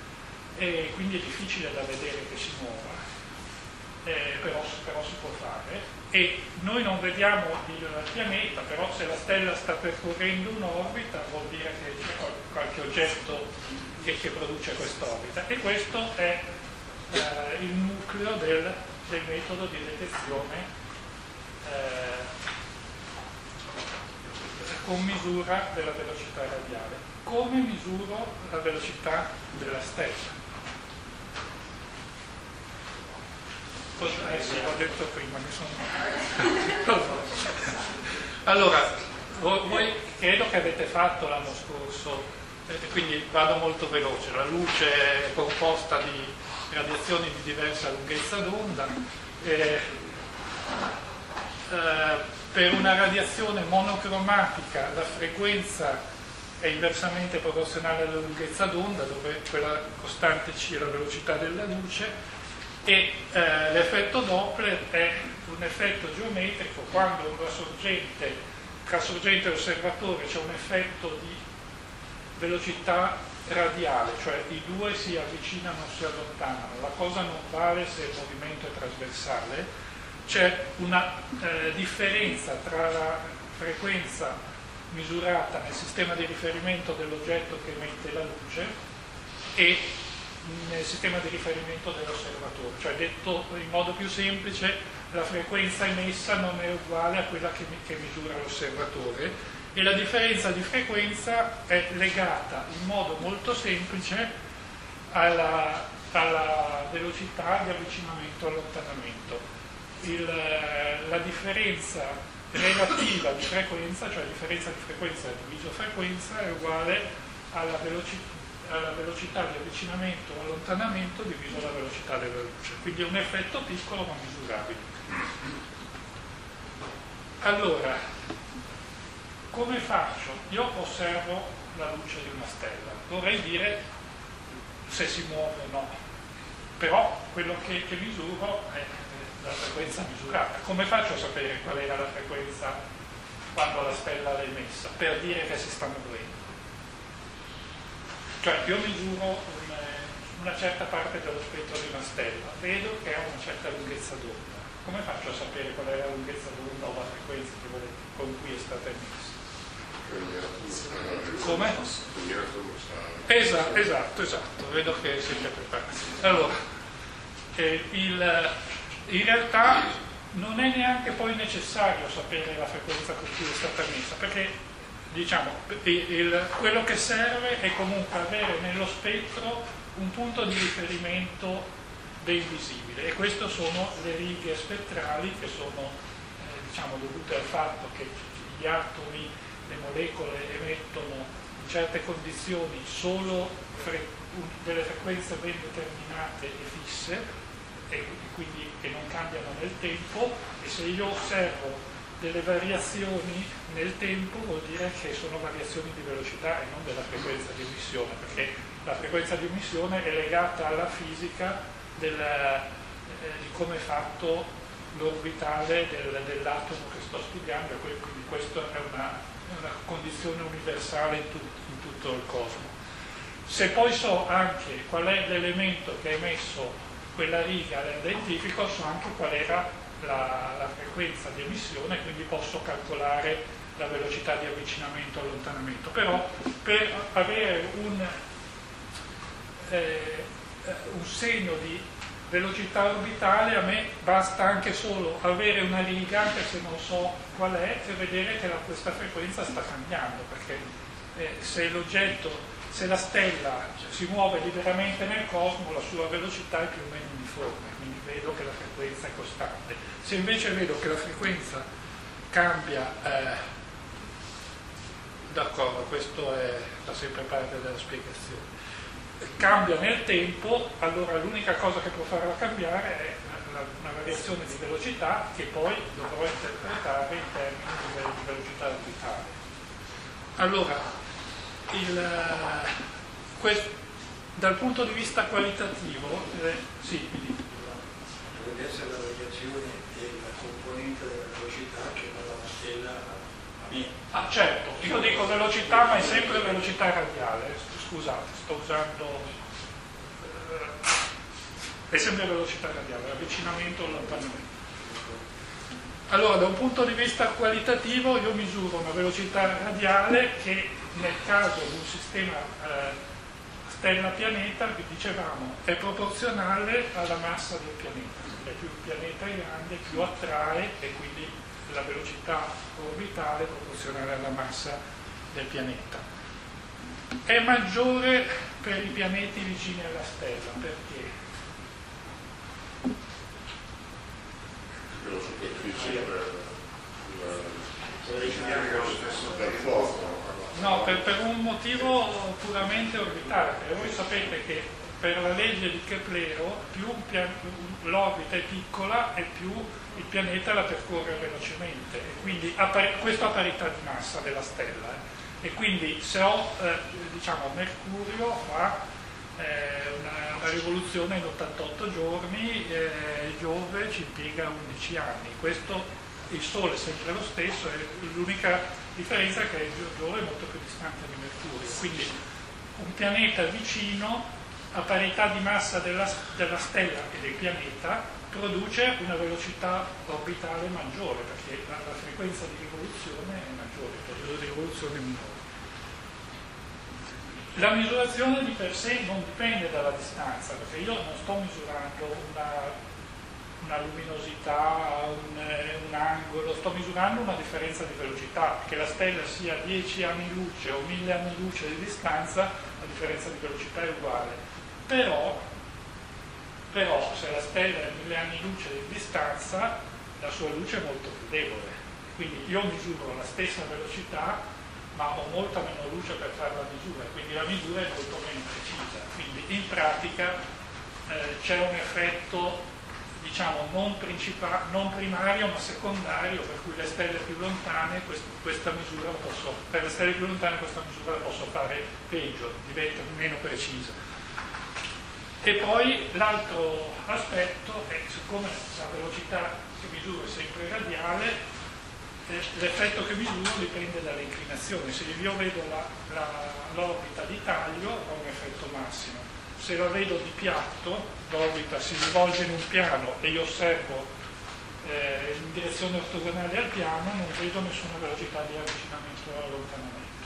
e quindi è difficile da vedere che si muova. Eh, però, però si può fare, e noi non vediamo il pianeta, però se la stella sta percorrendo un'orbita vuol dire che c'è qualche oggetto che, che produce quest'orbita, e questo è eh, il nucleo del, del metodo di detezione eh, con misura della velocità radiale. Come misuro la velocità della stella? Eh sì, l'ho detto prima, mi sono... Allora, voi credo che avete fatto l'anno scorso, eh, quindi vado molto veloce. La luce è composta di radiazioni di diversa lunghezza d'onda. Eh, eh, per una radiazione monocromatica la frequenza è inversamente proporzionale alla lunghezza d'onda, dove quella costante C è la velocità della luce. E eh, l'effetto Doppler è un effetto geometrico. Quando una sorgente, tra sorgente e osservatore c'è un effetto di velocità radiale, cioè i due si avvicinano o si allontanano, la cosa non vale se il movimento è trasversale, c'è una eh, differenza tra la frequenza misurata nel sistema di riferimento dell'oggetto che emette la luce e nel sistema di riferimento dell'osservatore, cioè detto in modo più semplice, la frequenza emessa non è uguale a quella che, che misura l'osservatore, e la differenza di frequenza è legata in modo molto semplice alla, alla velocità di avvicinamento e allontanamento. Il, la differenza relativa di frequenza, cioè differenza di frequenza diviso frequenza, è uguale alla, veloci, alla velocità di avvicinamento o allontanamento diviso la velocità della luce. Quindi è un effetto piccolo ma misurabile. Allora, come faccio? Io osservo la luce di una stella, vorrei dire se si muove o no, però quello che, che misuro è la frequenza misurata. Come faccio a sapere qual era la frequenza quando la stella l'ha emessa? Per dire che si sta muovendo. Cioè io misuro un, una certa parte dello spettro di una stella, vedo che ha una certa lunghezza d'onda. Come faccio a sapere qual è la lunghezza d'onda o la frequenza con cui è stata emessa? Come? Esatto, esatto, esatto, vedo che siete preparati. Allora, eh, il, in realtà non è neanche poi necessario sapere la frequenza con cui è stata emessa, perché diciamo, il, il, quello che serve è comunque avere nello spettro un punto di riferimento ben visibile, e queste sono le righe spettrali che sono eh, diciamo, dovute al fatto che gli atomi, le molecole emettono in certe condizioni solo fre delle frequenze ben determinate e fisse, e quindi che non cambiano nel tempo, e se io osservo delle variazioni nel tempo vuol dire che sono variazioni di velocità e non della frequenza di emissione, perché la frequenza di emissione è legata alla fisica del, eh, di come è fatto l'orbitale del, dell'atomo che sto studiando, e quindi questa è una una condizione universale in, tut in tutto il cosmo. Se poi so anche qual è l'elemento che ha emesso quella riga, la identifico, so anche qual era la, la frequenza di emissione, quindi posso calcolare la velocità di avvicinamento e allontanamento. Però per avere un, eh, un segno di velocità orbitale a me basta anche solo avere una riga, anche se non so qual è, e vedere che la, questa frequenza sta cambiando, perché eh, se l'oggetto, se la stella si muove liberamente nel cosmo, la sua velocità è più o meno uniforme, quindi vedo che la frequenza è costante. Se invece vedo che la frequenza cambia, eh, d'accordo, questo è da sempre parte della spiegazione, cambia nel tempo, allora l'unica cosa che può farla cambiare è una, una variazione di velocità che poi dovrò interpretare in termini di, di velocità orbitale. Allora, il, quest, dal punto di vista qualitativo, eh, sì, mi dico. Deve essere la variazione della componente della velocità che va dalla stella a me. Ah certo, io dico velocità, ma è sempre velocità radiale. Scusate, sto usando, eh, è sempre velocità radiale, avvicinamento o allontanamento. Allora, da un punto di vista qualitativo io misuro una velocità radiale che nel caso di un sistema eh, stella-pianeta, vi dicevamo, è proporzionale alla massa del pianeta. Cioè, più il pianeta è grande, più attrae, e quindi la velocità orbitale è proporzionale alla massa del pianeta. È maggiore per i pianeti vicini alla stella, perché? Per la superficie del fuoco. No, per, per un motivo puramente orbitale. Voi sapete che per la legge di Keplero più l'orbita è piccola e più il pianeta la percorre velocemente, e quindi a questo a parità di massa della stella. Eh. E quindi se ho, eh, diciamo, Mercurio fa eh, una, una rivoluzione in ottantotto giorni, eh, Giove ci impiega undici anni. Questo, il Sole è sempre lo stesso, e l'unica differenza è che Giove è molto più distante di Mercurio. Quindi un pianeta vicino, a parità di massa della, della stella e del pianeta, produce una velocità orbitale maggiore, perché la, la frequenza di rivoluzione è maggiore, il periodo di rivoluzione è minore. La misurazione di per sé non dipende dalla distanza, perché io non sto misurando una, una luminosità, un, un angolo, sto misurando una differenza di velocità, che la stella sia dieci anni luce o mille anni luce di distanza, la differenza di velocità è uguale. Però, però se la stella è mille anni luce di distanza, la sua luce è molto più debole. Quindi io misuro la stessa velocità, ma ho molta meno luce per fare la misura, quindi la misura è molto meno precisa. Quindi in pratica eh, c'è un effetto, diciamo, non, non primario ma secondario, per cui le stelle più lontane quest questa misura la posso, per le stelle più lontane questa misura la posso fare peggio, diventa meno precisa. E poi l'altro aspetto è, siccome la velocità che misuro è sempre radiale, l'effetto che misuro dipende dall'inclinazione. Se io vedo l'orbita di taglio ho un effetto massimo, se la vedo di piatto, l'orbita si rivolge in un piano e io osservo eh, in direzione ortogonale al piano, non vedo nessuna velocità di avvicinamento o allontanamento.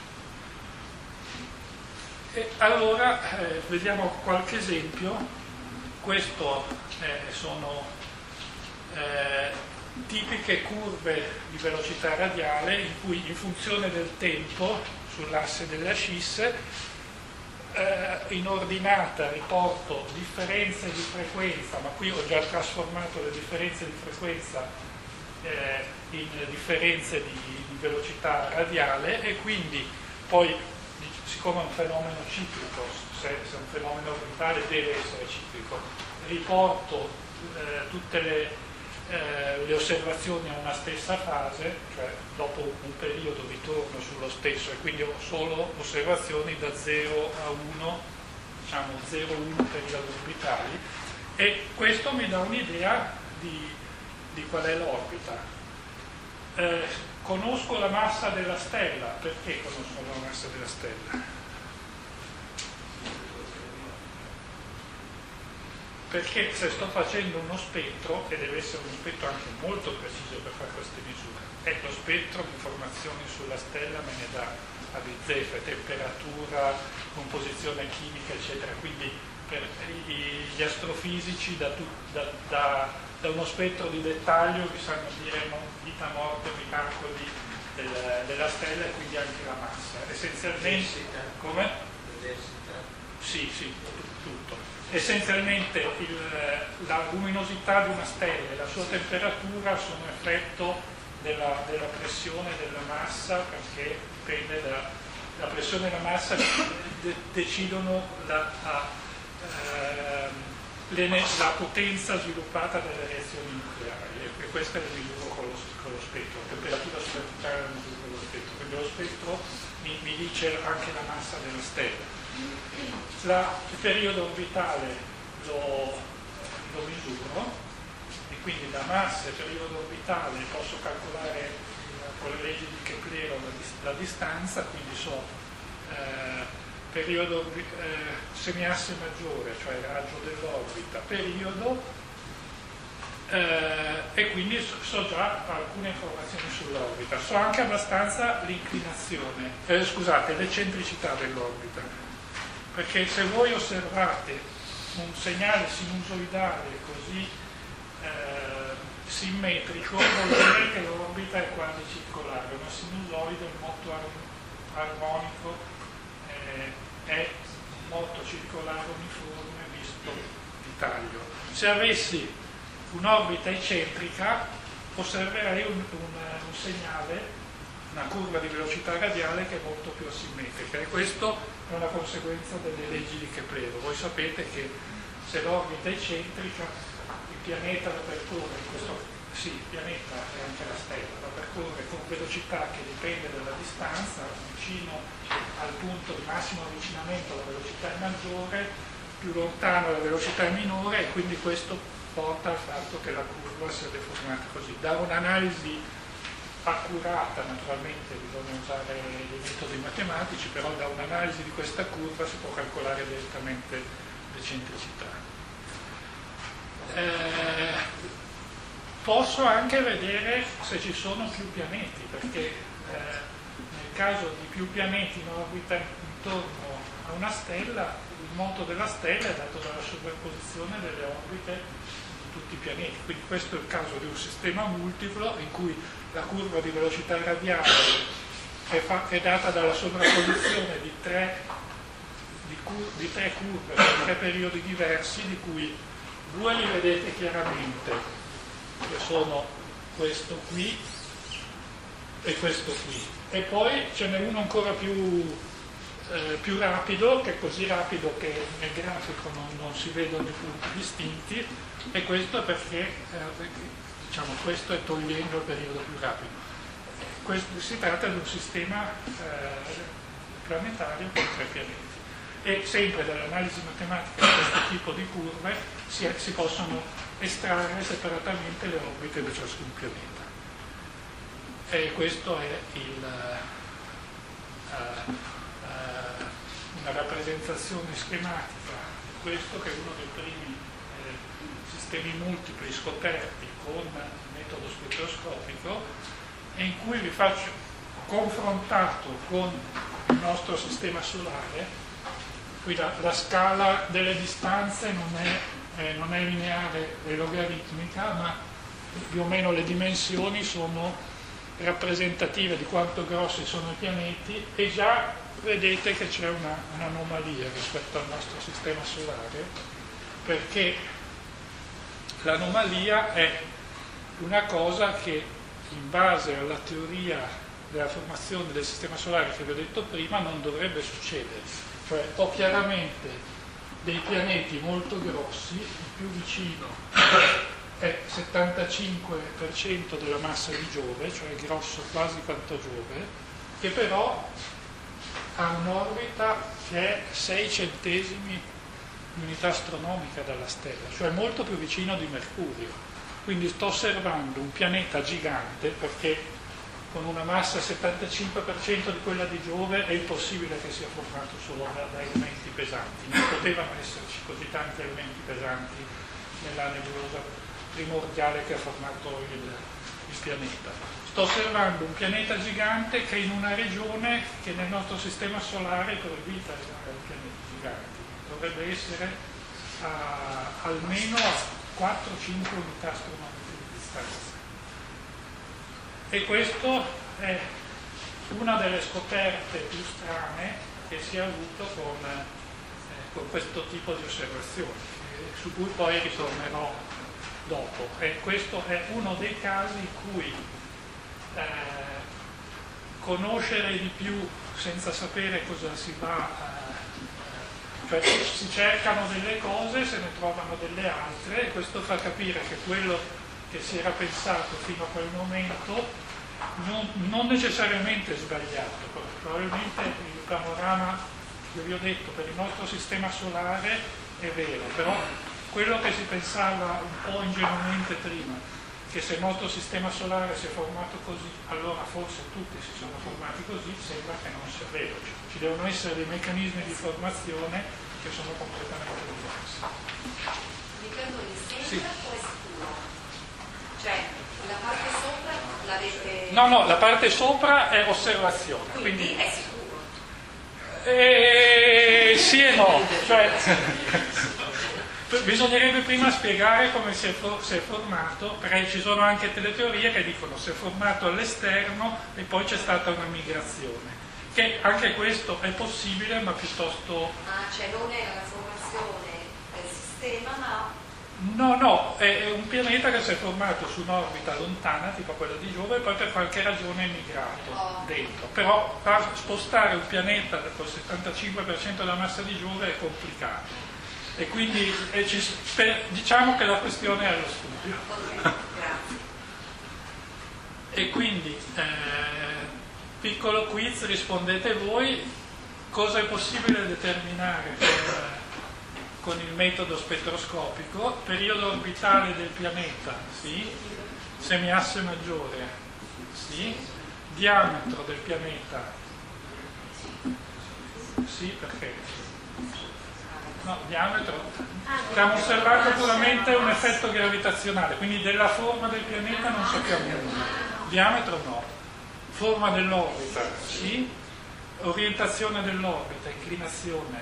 E allora eh, vediamo qualche esempio. Questo eh, sono eh, tipiche curve di velocità radiale in cui in funzione del tempo sull'asse delle ascisse eh, in ordinata riporto differenze di frequenza, ma qui ho già trasformato le differenze di frequenza eh, in differenze di, di velocità radiale, e quindi poi, siccome è un fenomeno ciclico, se, se è un fenomeno orbitale deve essere ciclico, riporto eh, tutte le Eh, le osservazioni a una stessa fase, cioè dopo un periodo ritorno sullo stesso, e quindi ho solo osservazioni da zero a uno, diciamo zero uno periodi orbitali, e questo mi dà un'idea di, di qual è l'orbita. Eh, conosco la massa della stella. Perché conosco la massa della stella? Perché se sto facendo uno spettro, e deve essere uno spettro anche molto preciso per fare queste misure, e lo spettro di informazioni sulla stella me ne dà a bizzeffe, temperatura, composizione chimica, eccetera. Quindi per gli astrofisici da, da, da, da uno spettro di dettaglio vi sanno dire vita, morte, miracoli del, della stella, e quindi anche la massa. Essenzialmente, come? Sì, sì, tutto. Essenzialmente il, la luminosità di una stella e la sua temperatura sono effetto della, della pressione e della massa, perché dipende da la pressione e la massa de, decidono la, la, eh, la potenza sviluppata delle reazioni nucleari, e, e questo è il misuro con lo, con lo spettro. La temperatura superficiale è il misuro con lo spettro, quindi lo spettro mi, mi dice anche la massa della stella. La, il periodo orbitale lo, lo misuro, e quindi da massa e periodo orbitale posso calcolare con le leggi di Keplero la, la distanza, quindi so eh, periodo eh, semiasse maggiore, cioè il raggio dell'orbita, periodo, eh, e quindi so, so già alcune informazioni sull'orbita. So anche abbastanza l'inclinazione, eh, scusate, l'eccentricità dell'orbita. Perché se voi osservate un segnale sinusoidale così eh, simmetrico, vuol dire che l'orbita è quasi circolare. Una sinusoide, un moto armonico, eh, è un moto circolare uniforme visto di taglio. Se avessi un'orbita eccentrica, osserverei un, un, un segnale, una curva di velocità radiale che è molto più asimmetrica, e questo è una conseguenza delle leggi di Keplero. Voi sapete che se l'orbita è eccentrica, il pianeta lo percorre, questo, sì, il pianeta e anche la stella, lo percorre con velocità che dipende dalla distanza. Vicino al punto di massimo avvicinamento la velocità è maggiore, più lontano la velocità è minore, e quindi questo porta al fatto che la curva sia deformata così. Da un'analisi accurata, naturalmente bisogna usare dei metodi matematici, però da un'analisi di questa curva si può calcolare direttamente l'eccentricità. Eh, posso anche vedere se ci sono più pianeti, perché eh, nel caso di più pianeti in orbita intorno a una stella, il moto della stella è dato dalla sovrapposizione delle orbite di tutti i pianeti, quindi questo è il caso di un sistema multiplo in cui la curva di velocità radiale è, fa- è data dalla sovrapposizione di tre, di, cur- di tre curve per tre periodi diversi, di cui due li vedete chiaramente, che sono questo qui e questo qui, e poi ce n'è uno ancora più, eh, più rapido, che è così rapido che nel grafico non, non si vedono i punti distinti, e questo è perché, eh, diciamo, questo è togliendo il periodo più rapido. Questo, si tratta di un sistema eh, planetario con tre pianeti. E sempre dall'analisi matematica di questo tipo di curve si, si possono estrarre separatamente le orbite di ciascun pianeta. E questo è il, uh, uh, una rappresentazione schematica di questo, che è uno dei primi eh, sistemi multipli scoperti con il metodo spettroscopico, e in cui vi faccio confrontato con il nostro sistema solare. Qui la, la scala delle distanze non è, eh, non è lineare e logaritmica, ma più o meno le dimensioni sono rappresentative di quanto grossi sono i pianeti, e già vedete che c'è una, un'anomalia rispetto al nostro sistema solare, perché l'anomalia è una cosa che, in base alla teoria della formazione del sistema solare che vi ho detto prima, non dovrebbe succedere. Cioè ho chiaramente dei pianeti molto grossi, il più vicino è settantacinque per cento della massa di Giove, cioè è grosso quasi quanto Giove, che però ha un'orbita che è sei centesimi di unità astronomica dalla stella, cioè molto più vicino di Mercurio. Quindi sto osservando un pianeta gigante, perché con una massa settantacinque per cento di quella di Giove è impossibile che sia formato solo da, da elementi pesanti, non potevano esserci così tanti elementi pesanti nella nebulosa primordiale che ha formato il, il pianeta. Sto osservando un pianeta gigante che è in una regione che nel nostro sistema solare è proibita ai pianeti giganti, dovrebbe essere a, almeno a quattro cinque unità astronomiche di distanza. E questo è una delle scoperte più strane che si è avuto con, eh, con questo tipo di osservazioni, eh, su cui poi ritornerò dopo. E questo è uno dei casi in cui eh, conoscere di più senza sapere cosa si va a... Cioè si cercano delle cose, se ne trovano delle altre, e questo fa capire che quello che si era pensato fino a quel momento non, non necessariamente è sbagliato. Probabilmente il panorama che vi ho detto per il nostro sistema solare è vero, però quello che si pensava un po' ingenuamente prima, che se il nostro sistema solare si è formato così, allora forse tutti si sono formati così, sembra che non sia vero. Ci devono essere dei meccanismi di formazione che sono completamente diversi. Mi perdoni, sembra Sì. o è sicuro? Cioè, la parte sopra l'avete... No, no, la parte sopra è osservazione. Quindi, Quindi è sicuro? Eh, sì e no. Cioè, bisognerebbe prima spiegare come si è, for- si è formato, perché ci sono anche delle teorie che dicono si è formato all'esterno e poi c'è stata una migrazione, che anche questo è possibile, ma piuttosto... Ah, cioè non era la formazione del sistema, ma... No, no, è un pianeta che si è formato su un'orbita lontana, tipo quella di Giove, e poi per qualche ragione è migrato Oh. dentro. Però far spostare un pianeta col settantacinque per cento della massa di Giove è complicato. E quindi eh, ci, per, diciamo che la questione è allo studio. Ok, grazie. E quindi, eh, piccolo quiz, rispondete voi, cosa è possibile determinare con, con il metodo spettroscopico? Periodo orbitale del pianeta, sì, semiasse maggiore, sì, diametro del pianeta, sì, perché? No, diametro, stiamo osservando puramente un effetto gravitazionale, quindi della forma del pianeta non sappiamo nulla, diametro no, forma dell'orbita, sì, orientazione dell'orbita, inclinazione,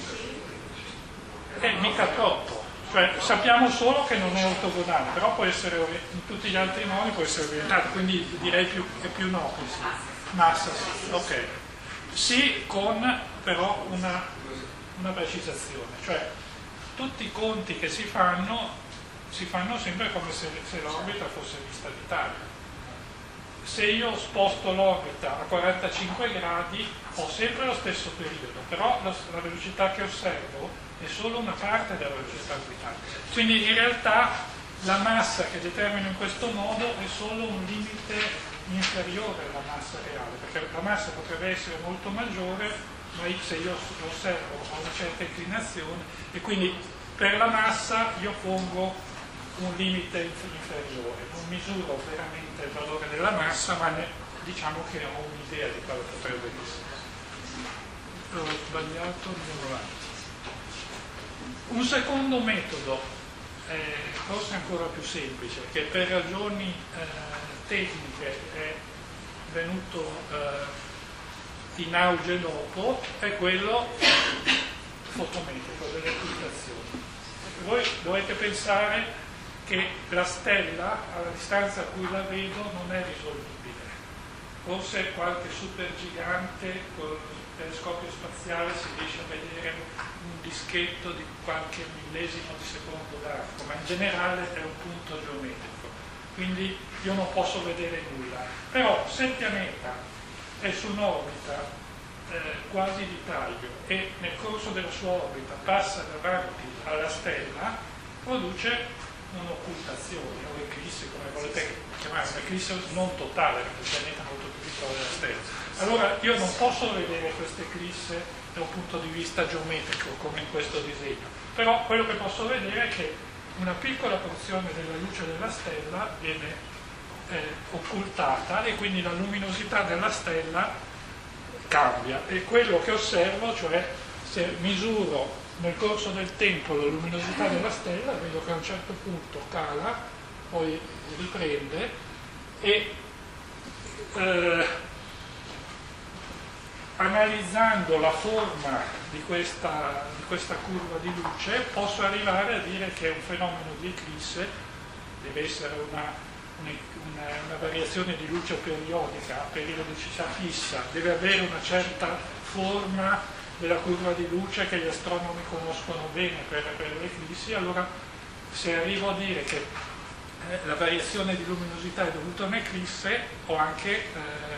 eh, mica troppo, cioè sappiamo solo che non è ortogonale, però può essere in tutti gli altri modi può essere orientato, quindi direi più, che più no, che sì. Massa sì, ok, sì con però una, una precisazione, cioè tutti i conti che si fanno si fanno sempre come se, se l'orbita fosse vista d'Italia. Se io sposto l'orbita a quarantacinque gradi ho sempre lo stesso periodo, però la, la velocità che osservo è solo una parte della velocità orbitale. Quindi in realtà la massa che determino in questo modo è solo un limite inferiore alla massa reale, perché la massa potrebbe essere molto maggiore, ma se io osservo a una certa inclinazione, e quindi per la massa io pongo un limite inferiore, non misuro veramente il valore della massa, ma ne, diciamo che ho un'idea di quale potrebbe essere. Ho sbagliato, andiamo avanti. Un secondo metodo, eh, forse ancora più semplice, che per ragioni eh, tecniche è venuto eh, in auge dopo, è quello fotometrico delle occultazioni. Voi dovete pensare che la stella, alla distanza a cui la vedo, non è risolvibile. Forse qualche supergigante col telescopio spaziale si riesce a vedere un dischetto di qualche millesimo di secondo d'arco, ma in generale è un punto geometrico, quindi io non posso vedere nulla. Però se il pianeta è su un'orbita eh, quasi di taglio e nel corso della sua orbita passa davanti alla stella, produce un'occultazione o eclisse, come volete chiamare, un'eclisse non totale, perché il pianeta è molto più piccolo della stella. Allora io non posso vedere questa eclisse da un punto di vista geometrico come in questo disegno, però quello che posso vedere è che una piccola porzione della luce della stella viene eh, occultata e quindi la luminosità della stella cambia, e quello che osservo, cioè se misuro nel corso del tempo la luminosità della stella, vedo che a un certo punto cala, poi riprende e eh, analizzando la forma di questa, di questa curva di luce posso arrivare a dire che è un fenomeno di eclisse, deve essere una, una, una variazione di luce periodica a periodicità fissa, deve avere una certa forma della curva di luce che gli astronomi conoscono bene per, per le eclissi. Allora se arrivo a dire che eh, la variazione di luminosità è dovuta a un'eclisse, ho anche eh,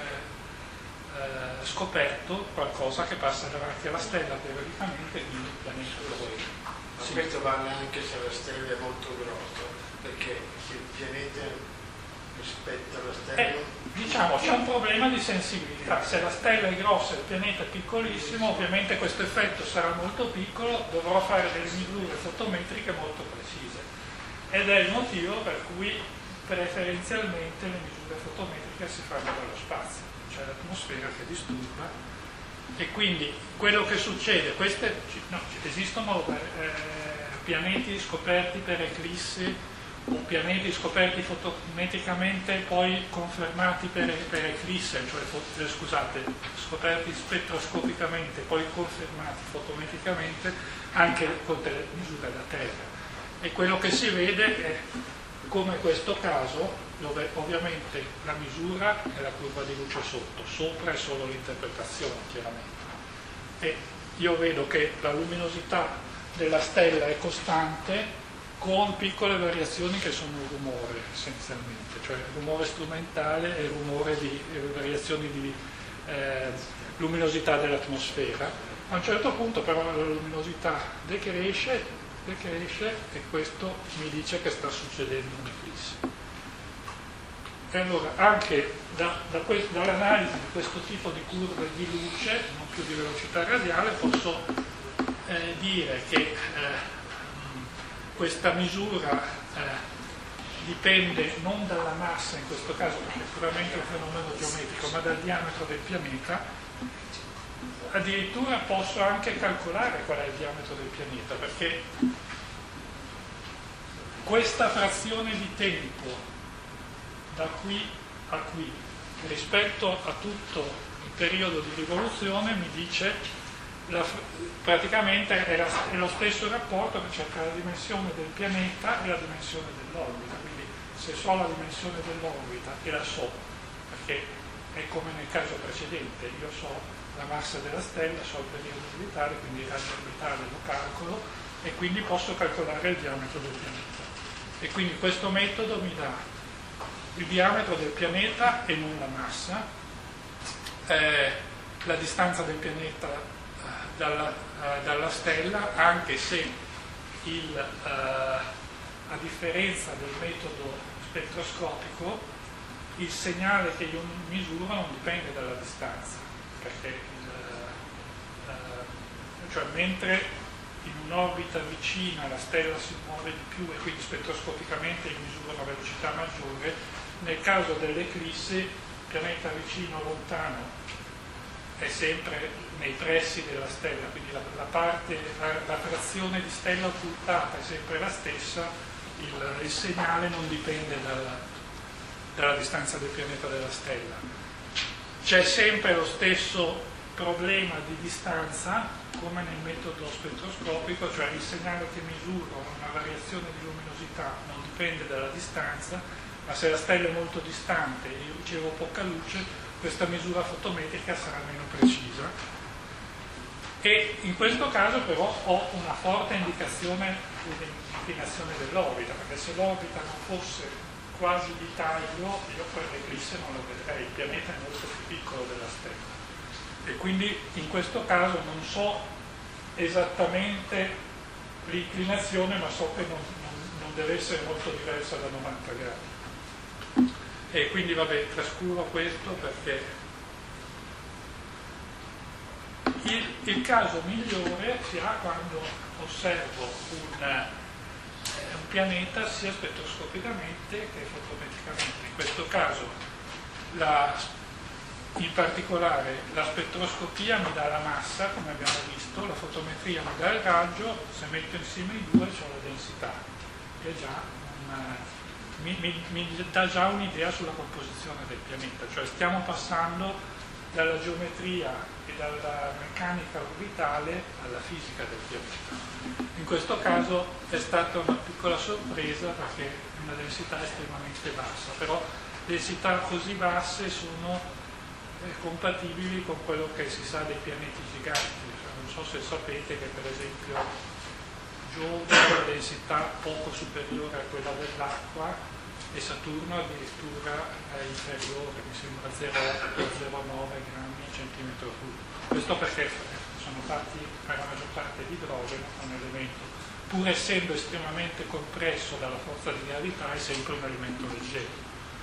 eh, scoperto qualcosa che passa davanti alla stella periodicamente, quindi il pianeta lo è. Ma sì. Questo vale anche se la stella è molto grossa, perché se il pianeta rispetto alla stella... Eh, diciamo, c'è un problema di sensibilità. Se la stella è grossa e il pianeta è piccolissimo, ovviamente questo effetto sarà molto piccolo, dovrò fare delle misure fotometriche molto precise. Ed è il motivo per cui preferenzialmente le misure fotometriche si fanno dallo spazio. C'è l'atmosfera che disturba e quindi quello che succede, queste, no, esistono eh, pianeti scoperti per eclissi o pianeti scoperti fotometricamente poi confermati per, per eclisse, cioè scusate, scoperti spettroscopicamente poi confermati fotometricamente anche con delle misure da terra. E quello che si vede è come questo caso, dove ovviamente la misura è la curva di luce sotto, sopra è solo l'interpretazione chiaramente. E io vedo che la luminosità della stella è costante, con piccole variazioni che sono il rumore essenzialmente, cioè il rumore strumentale e il rumore di eh, variazioni di eh, luminosità dell'atmosfera. A un certo punto però la luminosità decresce, decresce e questo mi dice che sta succedendo un'eclisse. E allora anche da, da dall'analisi di questo tipo di curve di luce, non più di velocità radiale, posso eh, dire che eh, questa misura eh, dipende non dalla massa in questo caso, perché è puramente un fenomeno geometrico, ma dal diametro del pianeta, addirittura posso anche calcolare qual è il diametro del pianeta, perché questa frazione di tempo da qui a qui rispetto a tutto il periodo di rivoluzione mi dice la, praticamente è, la, è lo stesso rapporto che c'è tra la dimensione del pianeta e la dimensione dell'orbita. Quindi se so la dimensione dell'orbita e la so, perché è come nel caso precedente, io so la massa della stella, so il periodo orbitale, quindi il raggio orbitale lo calcolo e quindi posso calcolare il diametro del pianeta. E quindi questo metodo mi dà il diametro del pianeta e non la massa, eh, la distanza del pianeta eh, dalla, eh, dalla stella, anche se il, eh, a differenza del metodo spettroscopico il segnale che io misuro non dipende dalla distanza, perché il, eh, cioè mentre in un'orbita vicina la stella si muove di più e quindi spettroscopicamente io misuro una velocità maggiore, nel caso dell'eclisse il pianeta vicino o lontano è sempre nei pressi della stella, quindi la, la parte, la, la frazione di stella occultata è sempre la stessa, il, il segnale non dipende dalla, dalla distanza del pianeta dalla stella. C'è sempre lo stesso problema di distanza come nel metodo spettroscopico, cioè il segnale che misuro, una variazione di luminosità, non dipende dalla distanza, ma se la stella è molto distante e io ricevo poca luce, questa misura fotometrica sarà meno precisa. E in questo caso però ho una forte indicazione dell'inclinazione dell'orbita, perché se l'orbita non fosse quasi di taglio, io quell'eclisse non la vedrei, il pianeta è molto più piccolo della stella. E quindi in questo caso non so esattamente l'inclinazione, ma so che non, non, non deve essere molto diversa da novanta gradi. E quindi vabbè, trascuro questo perché il, il caso migliore si ha quando osservo un, un pianeta sia spettroscopicamente che fotometricamente. In questo caso la in particolare la spettroscopia mi dà la massa, come abbiamo visto, la fotometria mi dà il raggio, se metto insieme i due c'è la densità, che è già una, mi, mi, mi dà già un'idea sulla composizione del pianeta, cioè stiamo passando dalla geometria e dalla meccanica orbitale alla fisica del pianeta. In questo caso è stata una piccola sorpresa perché è una densità estremamente bassa, però densità così basse sono compatibili con quello che si sa dei pianeti giganti. Non so se sapete che per esempio Giove ha una densità poco superiore a quella dell'acqua e Saturno addirittura è inferiore, mi sembra zero virgola zero nove grammi al centimetro cubo. Questo perché sono fatti per la maggior parte di idrogeno, un elemento, pur essendo estremamente compresso dalla forza di gravità, è sempre un elemento leggero.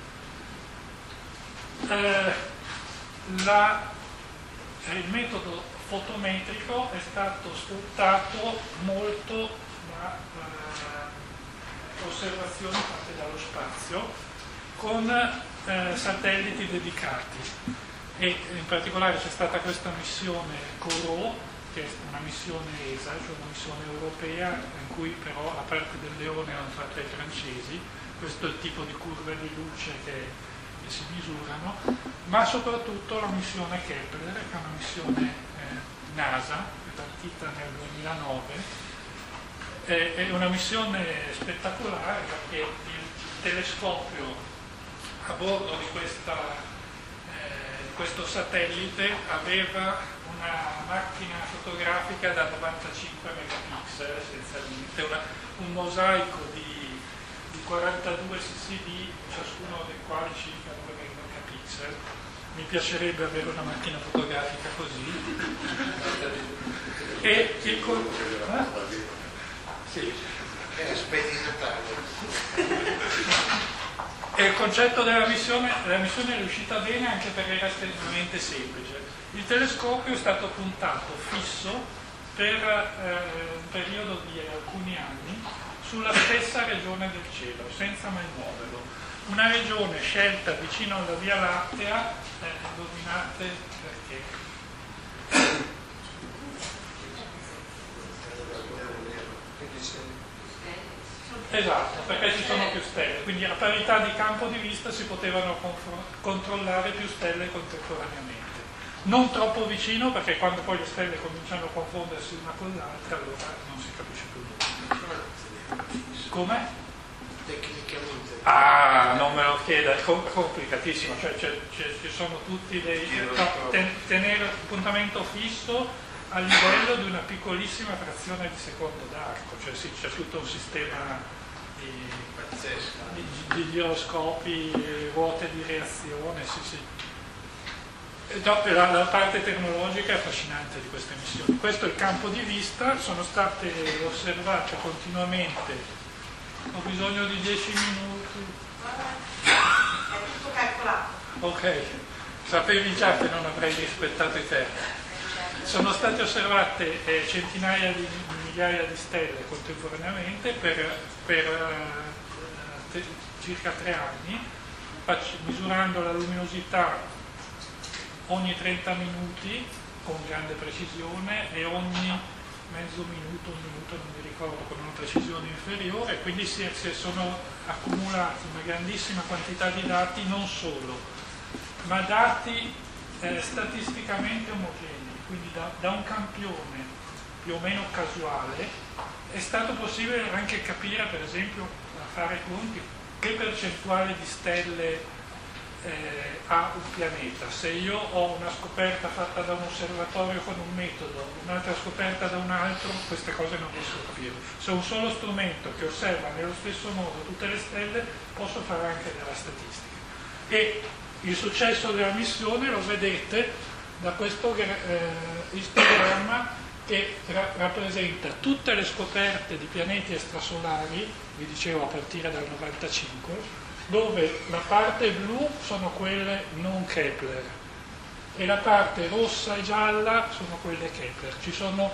Eh, La, il metodo fotometrico è stato sfruttato molto da eh, osservazioni fatte dallo spazio con eh, satelliti dedicati e in particolare c'è stata questa missione Corot, che è una missione E S A, cioè una missione europea in cui però la parte del leone l'hanno fatta i francesi. Questo è il tipo di curve di luce che si misurano, ma soprattutto la missione Kepler, che è una missione eh, NASA, è partita nel duemilanove, eh, è una missione spettacolare perché il telescopio a bordo di, questa, eh, di questo satellite aveva una macchina fotografica da novantacinque megapixel, essenzialmente una, un mosaico di quarantadue C C D, ciascuno dei quali circa due megapixel. Mi piacerebbe avere una macchina fotografica così. E il, co- eh? Sì. E il concetto della missione, la missione è riuscita bene anche perché era estremamente semplice. Il telescopio è stato puntato fisso per eh, un periodo di alcuni anni sulla stessa regione del cielo, senza mai muoverlo. Una regione scelta vicino alla Via Lattea, eh, indovinate perché? Esatto, perché ci sono più stelle, quindi a parità di campo di vista si potevano controllare più stelle contemporaneamente. Non troppo vicino, perché quando poi le stelle cominciano a confondersi una con l'altra, allora non si capisce più nulla. Come? Tecnicamente. Ah, non me lo chieda, è complicatissimo, cioè ci sono tutti dei... No, ten, tenere appuntamento fisso a livello di una piccolissima frazione di secondo d'arco, cioè sì, c'è tutto un sistema di, di, di giroscopi, ruote di reazione, sì sì. No, la, la parte tecnologica è affascinante di queste missioni. Questo è il campo di vista, sono state osservate continuamente. Ho bisogno di dieci minuti. È tutto calcolato. Ok, sapevi già che non avrei rispettato i termini. Sono state osservate eh, centinaia di migliaia di stelle contemporaneamente per, per eh, te, circa tre anni, misurando la luminosità ogni trenta minuti con grande precisione e ogni mezzo minuto, un minuto non mi ricordo, con una precisione inferiore, quindi si, si sono accumulati una grandissima quantità di dati, non solo, ma dati eh, statisticamente omogenei, quindi da, da un campione più o meno casuale è stato possibile anche capire, per esempio, a fare conti, che percentuale di stelle Eh, ha un pianeta. Se io ho una scoperta fatta da un osservatorio con un metodo, un'altra scoperta da un altro, queste cose non riesco a capire. Se ho un solo strumento che osserva nello stesso modo tutte le stelle, posso fare anche della statistica. E il successo della missione lo vedete da questo eh, istogramma che ra rappresenta tutte le scoperte di pianeti extrasolari, vi dicevo a partire dal novantacinque, dove la parte blu sono quelle non Kepler e la parte rossa e gialla sono quelle Kepler. Ci sono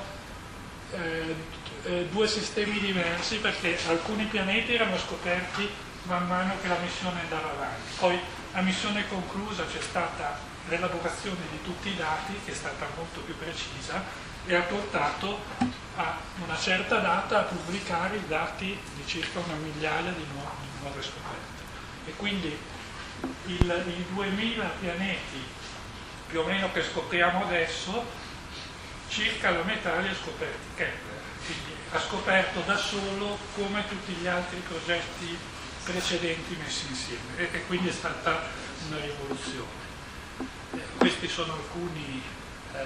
eh, eh, due sistemi diversi perché alcuni pianeti erano scoperti man mano che la missione andava avanti. Poi la missione conclusa c'è stata l'elaborazione di tutti i dati, che è stata molto più precisa, e ha portato a una certa data a pubblicare i dati di circa una migliaia di, nu di nuove scoperte. E quindi il, i duemila pianeti più o meno che scopriamo adesso, circa la metà li ha scoperti Kepler, quindi ha scoperto da solo come tutti gli altri progetti precedenti messi insieme, e, e quindi è stata una rivoluzione. Eh, questi sono alcuni eh,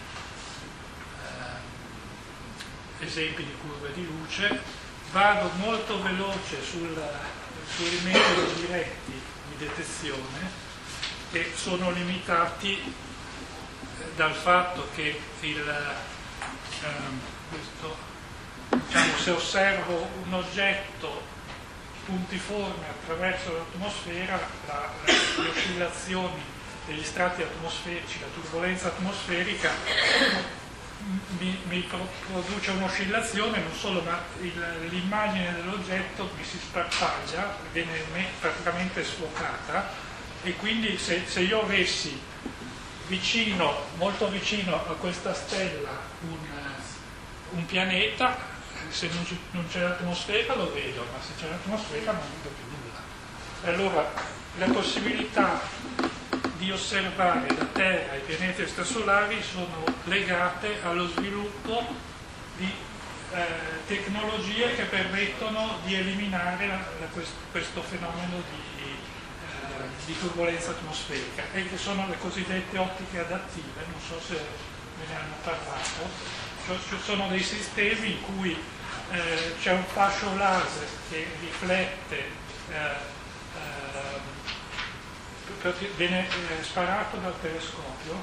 eh, esempi di curve di luce. Vado molto veloce sul sui metodi diretti di detezione, che sono limitati dal fatto che il, ehm, questo, diciamo, se osservo un oggetto puntiforme attraverso l'atmosfera, la, la, le oscillazioni degli strati atmosferici, la turbolenza atmosferica Mi, mi produce un'oscillazione, non solo, ma l'immagine dell'oggetto mi si sparpaglia, viene praticamente sfocata, e quindi se, se io avessi vicino, molto vicino a questa stella un, un pianeta, se non c'è l'atmosfera lo vedo, ma se c'è l'atmosfera non vedo più nulla. E allora le possibilità di osservare da Terra i pianeti extrasolari sono legate allo sviluppo di eh, tecnologie che permettono di eliminare la, la, questo, questo fenomeno di, eh, di turbolenza atmosferica, e che sono le cosiddette ottiche adattive. Non so se ve ne hanno parlato. Ci sono dei sistemi in cui eh, c'è un fascio laser che riflette eh, viene eh, sparato dal telescopio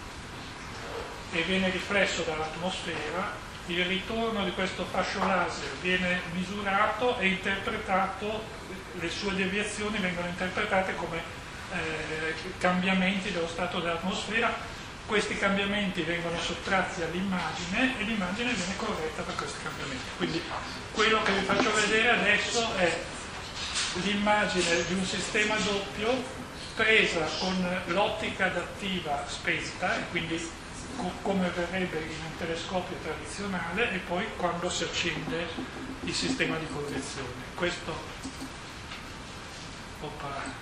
e viene riflesso dall'atmosfera. Il ritorno di questo fascio laser viene misurato e interpretato, le sue deviazioni vengono interpretate come eh, cambiamenti dello stato dell'atmosfera, questi cambiamenti vengono sottratti all'immagine e l'immagine viene corretta per questi cambiamenti. Quindi quello che vi faccio vedere adesso è l'immagine di un sistema doppio presa con l'ottica adattiva spenta, e quindi co come verrebbe in un telescopio tradizionale, e poi quando si accende il sistema di correzione. Questo Opa.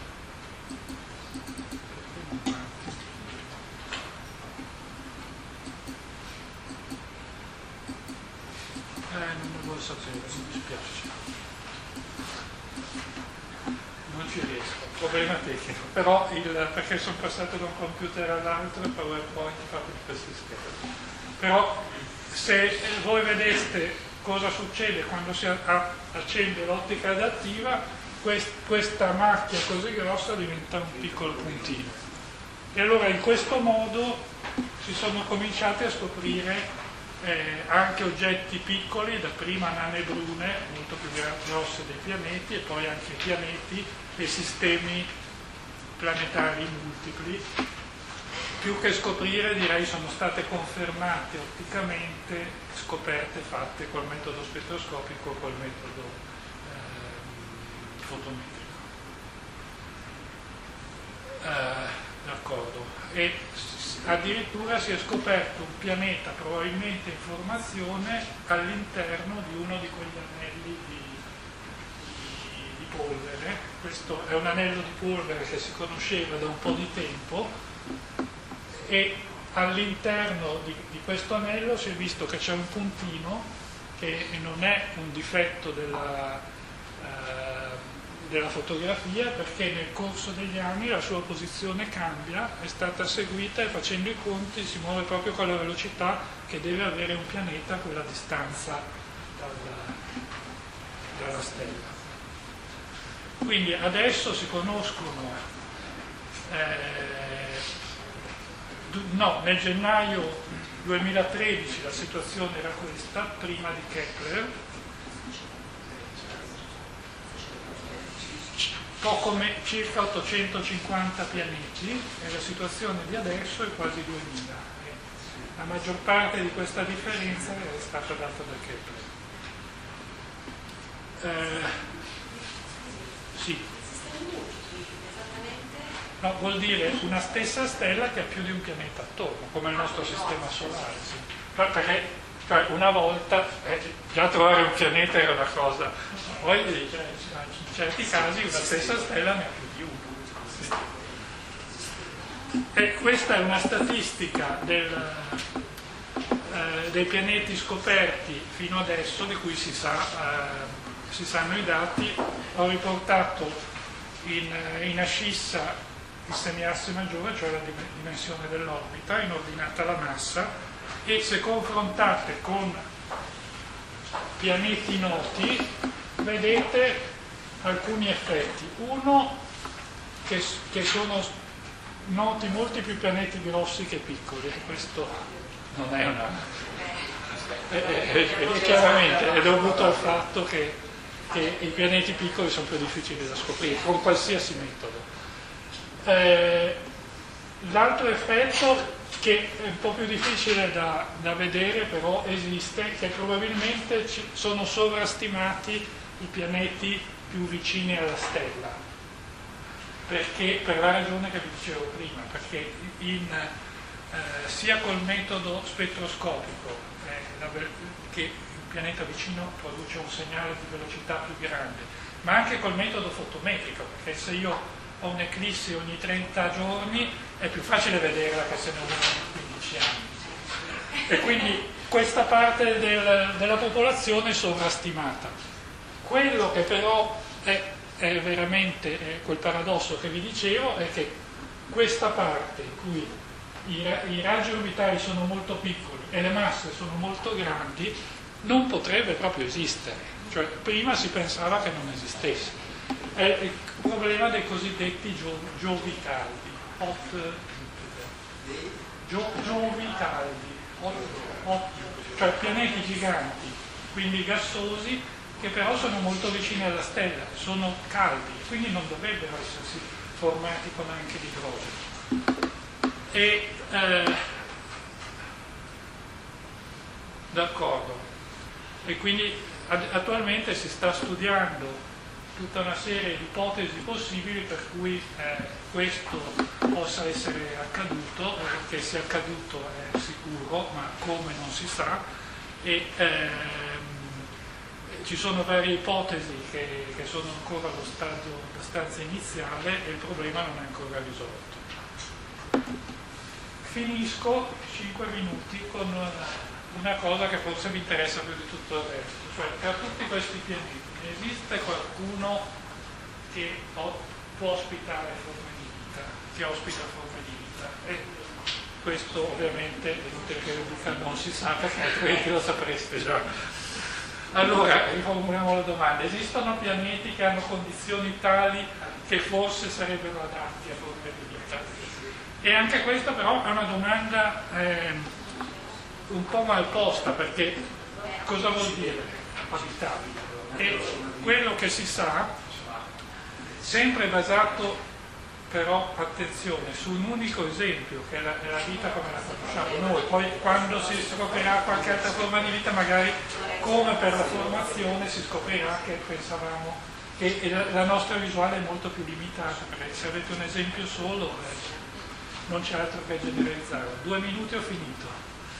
Eh, non me lo sapere, mi dispiace. Non ci riesco, problema tecnico. Però, il, perché sono passato da un computer all'altro e PowerPoint fa tutti questi scherzi. Però, se voi vedeste cosa succede quando si accende l'ottica adattiva, quest, questa macchia così grossa diventa un piccolo puntino. E allora in questo modo si sono cominciati a scoprire Eh, anche oggetti piccoli, dapprima nane brune, molto più grosse dei pianeti, e poi anche pianeti e sistemi planetari multipli. Più che scoprire, direi, sono state confermate otticamente scoperte fatte col metodo spettroscopico o col metodo eh, fotometrico. Eh, D'accordo. E addirittura si è scoperto un pianeta probabilmente in formazione all'interno di uno di quegli anelli di, di, di polvere. Questo è un anello di polvere che si conosceva da un po' di tempo, e all'interno di, di questo anello si è visto che c'è un puntino che non è un difetto della, eh, della fotografia, perché nel corso degli anni la sua posizione cambia, è stata seguita, e facendo i conti si muove proprio con la velocità che deve avere un pianeta a quella distanza dalla, dalla stella. Quindi adesso si conoscono, eh, no, nel gennaio duemilatredici la situazione era questa, prima di Kepler, poco me, circa ottocentocinquanta pianeti, e la situazione di adesso è quasi duemila. La maggior parte di questa differenza è stata data da Kepler. Eh, sì. No, vuol dire una stessa stella che ha più di un pianeta attorno, come il nostro sistema solare. Sì. Perché cioè, una volta eh, già trovare un pianeta era una cosa, poi cioè, in certi casi una stessa stella ne ha più di uno. Sì. E questa è una statistica del, eh, dei pianeti scoperti fino adesso, di cui si, sa, eh, si sanno i dati. Ho riportato in, in ascissa il semiasse maggiore, cioè la dimensione dell'orbita, in ordinata la massa, e se confrontate con pianeti noti vedete alcuni effetti. Uno, che, che sono noti molti più pianeti grossi che piccoli, e questo non è una... È, è, è, è chiaramente è dovuto al fatto che, che i pianeti piccoli sono più difficili da scoprire, con qualsiasi metodo. Eh, l'altro effetto, che è un po' più difficile da, da vedere, però esiste, che probabilmente ci sono sovrastimati i pianeti più vicini alla stella, perché, per la ragione che vi dicevo prima, perché in, eh, sia col metodo spettroscopico eh, la, che il pianeta vicino produce un segnale di velocità più grande, ma anche col metodo fotometrico, perché se io ho un'eclissi ogni trenta giorni è più facile vederla che se ne ho una ogni quindici anni, e quindi questa parte del, della popolazione è sovrastimata. Quello che però è, è veramente è quel paradosso che vi dicevo, è che questa parte in cui i, i raggi orbitali sono molto piccoli e le masse sono molto grandi non potrebbe proprio esistere, cioè prima si pensava che non esistesse. È il problema dei cosiddetti gio, giovi caldi, hot gio, giovi caldi, hot, hot, cioè pianeti giganti, quindi gassosi, che però sono molto vicini alla stella, sono caldi, quindi non dovrebbero essersi formati con anche l'idrogeno. E Eh, d'accordo. E quindi ad- attualmente si sta studiando tutta una serie di ipotesi possibili per cui eh, questo possa essere accaduto, eh, che sia accaduto è sicuro, ma come non si sa, e ehm, ci sono varie ipotesi che, che sono ancora allo stadio abbastanza iniziale e il problema non è ancora risolto. Finisco cinque minuti con una cosa che forse mi interessa più di tutto il resto, cioè tra tutti questi pianeti esiste qualcuno che o- può ospitare forme di vita, che ospita forme di vita, e questo ovviamente è inutile che lo dica, non si sa perché altrimenti lo sapreste già. Allora riformuliamo la domanda: esistono pianeti che hanno condizioni tali che forse sarebbero adatti a forme di vita? E anche questa però è una domanda eh, un po' mal posta, perché cosa vuol dire abitabile? E quello che si sa, sempre basato però, attenzione, su un unico esempio, che è la, è la vita come la conosciamo noi. Poi quando si scoprirà qualche altra forma di vita, magari come per la formazione si scoprirà che pensavamo che la, la nostra visuale è molto più limitata, perché se avete un esempio solo eh, non c'è altro che generalizzare. Due minuti ho finito.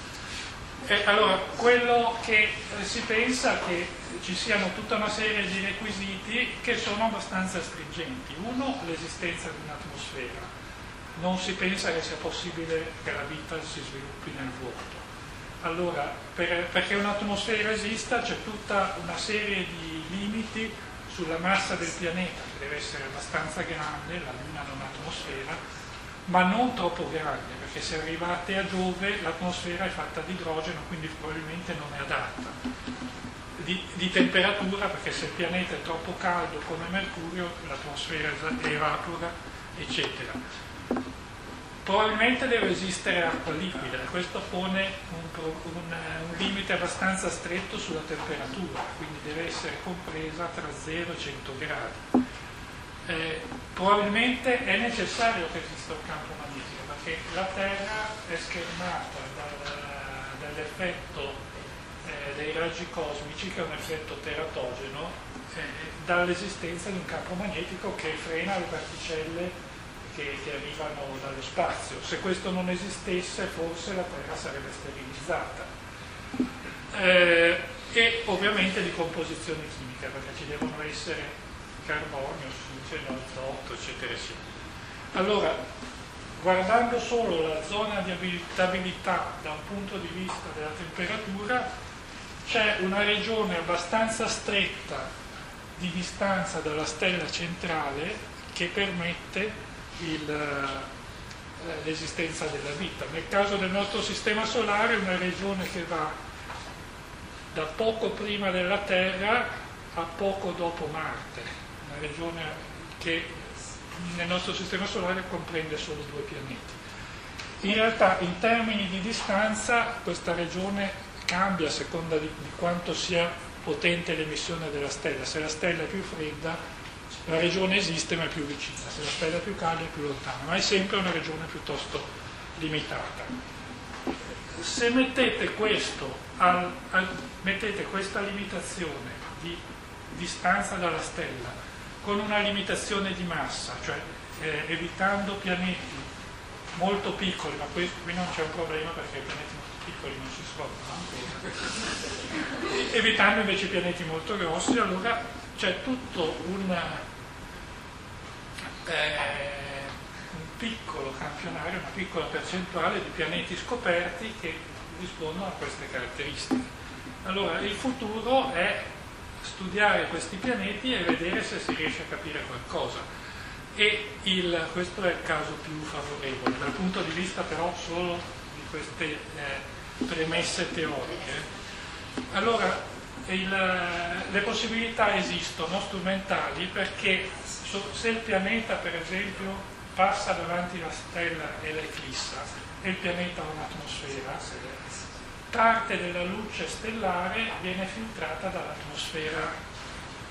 E allora, quello che eh, si pensa che ci siano tutta una serie di requisiti che sono abbastanza stringenti. Uno, l'esistenza di un'atmosfera. Non si pensa che sia possibile che la vita si sviluppi nel vuoto. Allora, per, perché un'atmosfera esista c'è tutta una serie di limiti sulla massa del pianeta, che deve essere abbastanza grande, la Luna non ha atmosfera, ma non troppo grande, perché se arrivate a Giove l'atmosfera è fatta di idrogeno, quindi probabilmente non è adatta. Di, di temperatura, perché se il pianeta è troppo caldo come Mercurio l'atmosfera evapora, eccetera. Probabilmente deve esistere acqua liquida, e questo pone un, un, un limite abbastanza stretto sulla temperatura, quindi deve essere compresa tra zero e cento gradi. Eh, probabilmente è necessario che esista un campo magnetico, perché la Terra è schermata dal, dall'effetto eh, dei raggi cosmici, che è un effetto teratogeno, eh, dall'esistenza di un campo magnetico che frena le particelle che, che arrivano dallo spazio. Se questo non esistesse, forse la Terra sarebbe sterilizzata. Eh, e ovviamente di composizione chimica, perché ci devono essere carbonio, ossigeno, azoto, eccetera, eccetera. Allora, guardando solo la zona di abitabilità da un punto di vista della temperatura, c'è una regione abbastanza stretta di distanza dalla stella centrale che permette il, l'esistenza della vita. Nel caso del nostro sistema solare è una regione che va da poco prima della Terra a poco dopo Marte, una regione che nel nostro sistema solare comprende solo due pianeti. In realtà, in termini di distanza, questa regione cambia a seconda di, di quanto sia potente l'emissione della stella. Se la stella è più fredda, la regione esiste ma è più vicina, se la stella è più calda è più lontana, ma è sempre una regione piuttosto limitata. Se mettete, questo al, al, mettete questa limitazione di distanza dalla stella con una limitazione di massa, cioè eh, evitando pianeti molto piccoli, ma qui, qui non c'è un problema perché i pianeti molto piccoli non si svolgono, evitando invece i pianeti molto grossi, allora c'è tutto un, eh, un piccolo campionario, una piccola percentuale di pianeti scoperti che rispondono a queste caratteristiche. Allora il futuro è studiare questi pianeti e vedere se si riesce a capire qualcosa, e il, questo è il caso più favorevole dal punto di vista però solo di queste eh, premesse teoriche. Allora il, le possibilità esistono strumentali, perché se il pianeta per esempio passa davanti alla stella e la eclissa e il pianeta ha un'atmosfera, parte della luce stellare viene filtrata dall'atmosfera,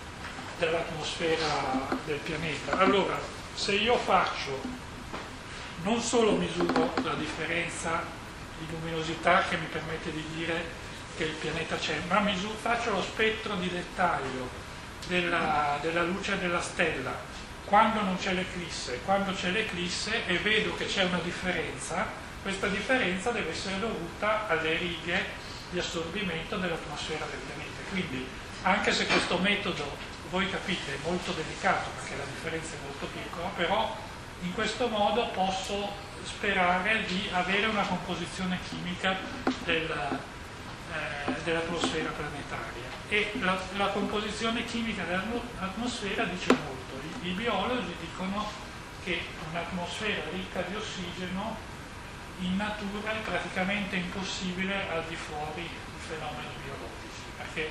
dall'atmosfera del pianeta. Allora, se io faccio non solo misuro la differenza di luminosità che mi permette di dire che il pianeta c'è, ma misuro, faccio lo spettro di dettaglio della, della luce della stella quando non c'è l'eclisse, quando c'è l'eclisse e vedo che c'è una differenza. Questa differenza deve essere dovuta alle righe di assorbimento dell'atmosfera del pianeta. Quindi, anche se questo metodo, voi capite, è molto delicato perché la differenza è molto piccola, però in questo modo posso sperare di avere una composizione chimica del, eh, dell'atmosfera planetaria. E la, la composizione chimica dell'atmosfera dice molto. I, i biologi dicono che un'atmosfera ricca di ossigeno in natura è praticamente impossibile al di fuori di fenomeni biologici, perché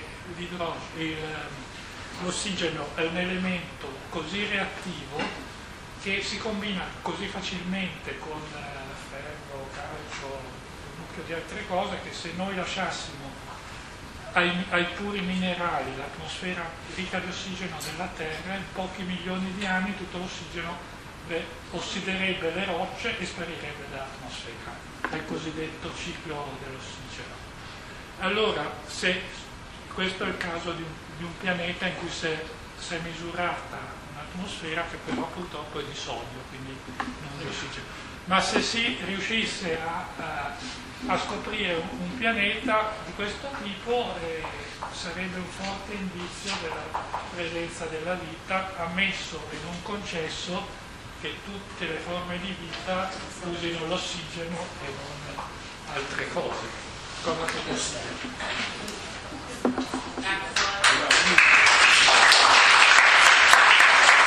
l'ossigeno è un elemento così reattivo che si combina così facilmente con ferro, calcio, un mucchio di altre cose, che se noi lasciassimo ai, ai puri minerali l'atmosfera ricca di ossigeno della Terra, in pochi milioni di anni tutto l'ossigeno ossiderebbe le rocce e sparirebbe dall'atmosfera. È il cosiddetto ciclo dell'ossigeno. Allora, se questo è il caso di un, di un pianeta in cui si è, si è misurata un'atmosfera che però purtroppo è di sodio, quindi non di ossigeno. Ma se si riuscisse a, a, a scoprire un, un pianeta di questo tipo, eh, sarebbe un forte indizio della presenza della vita, ammesso e non concesso che tutte le forme di vita usino l'ossigeno e non altre cose, cosa che possibile.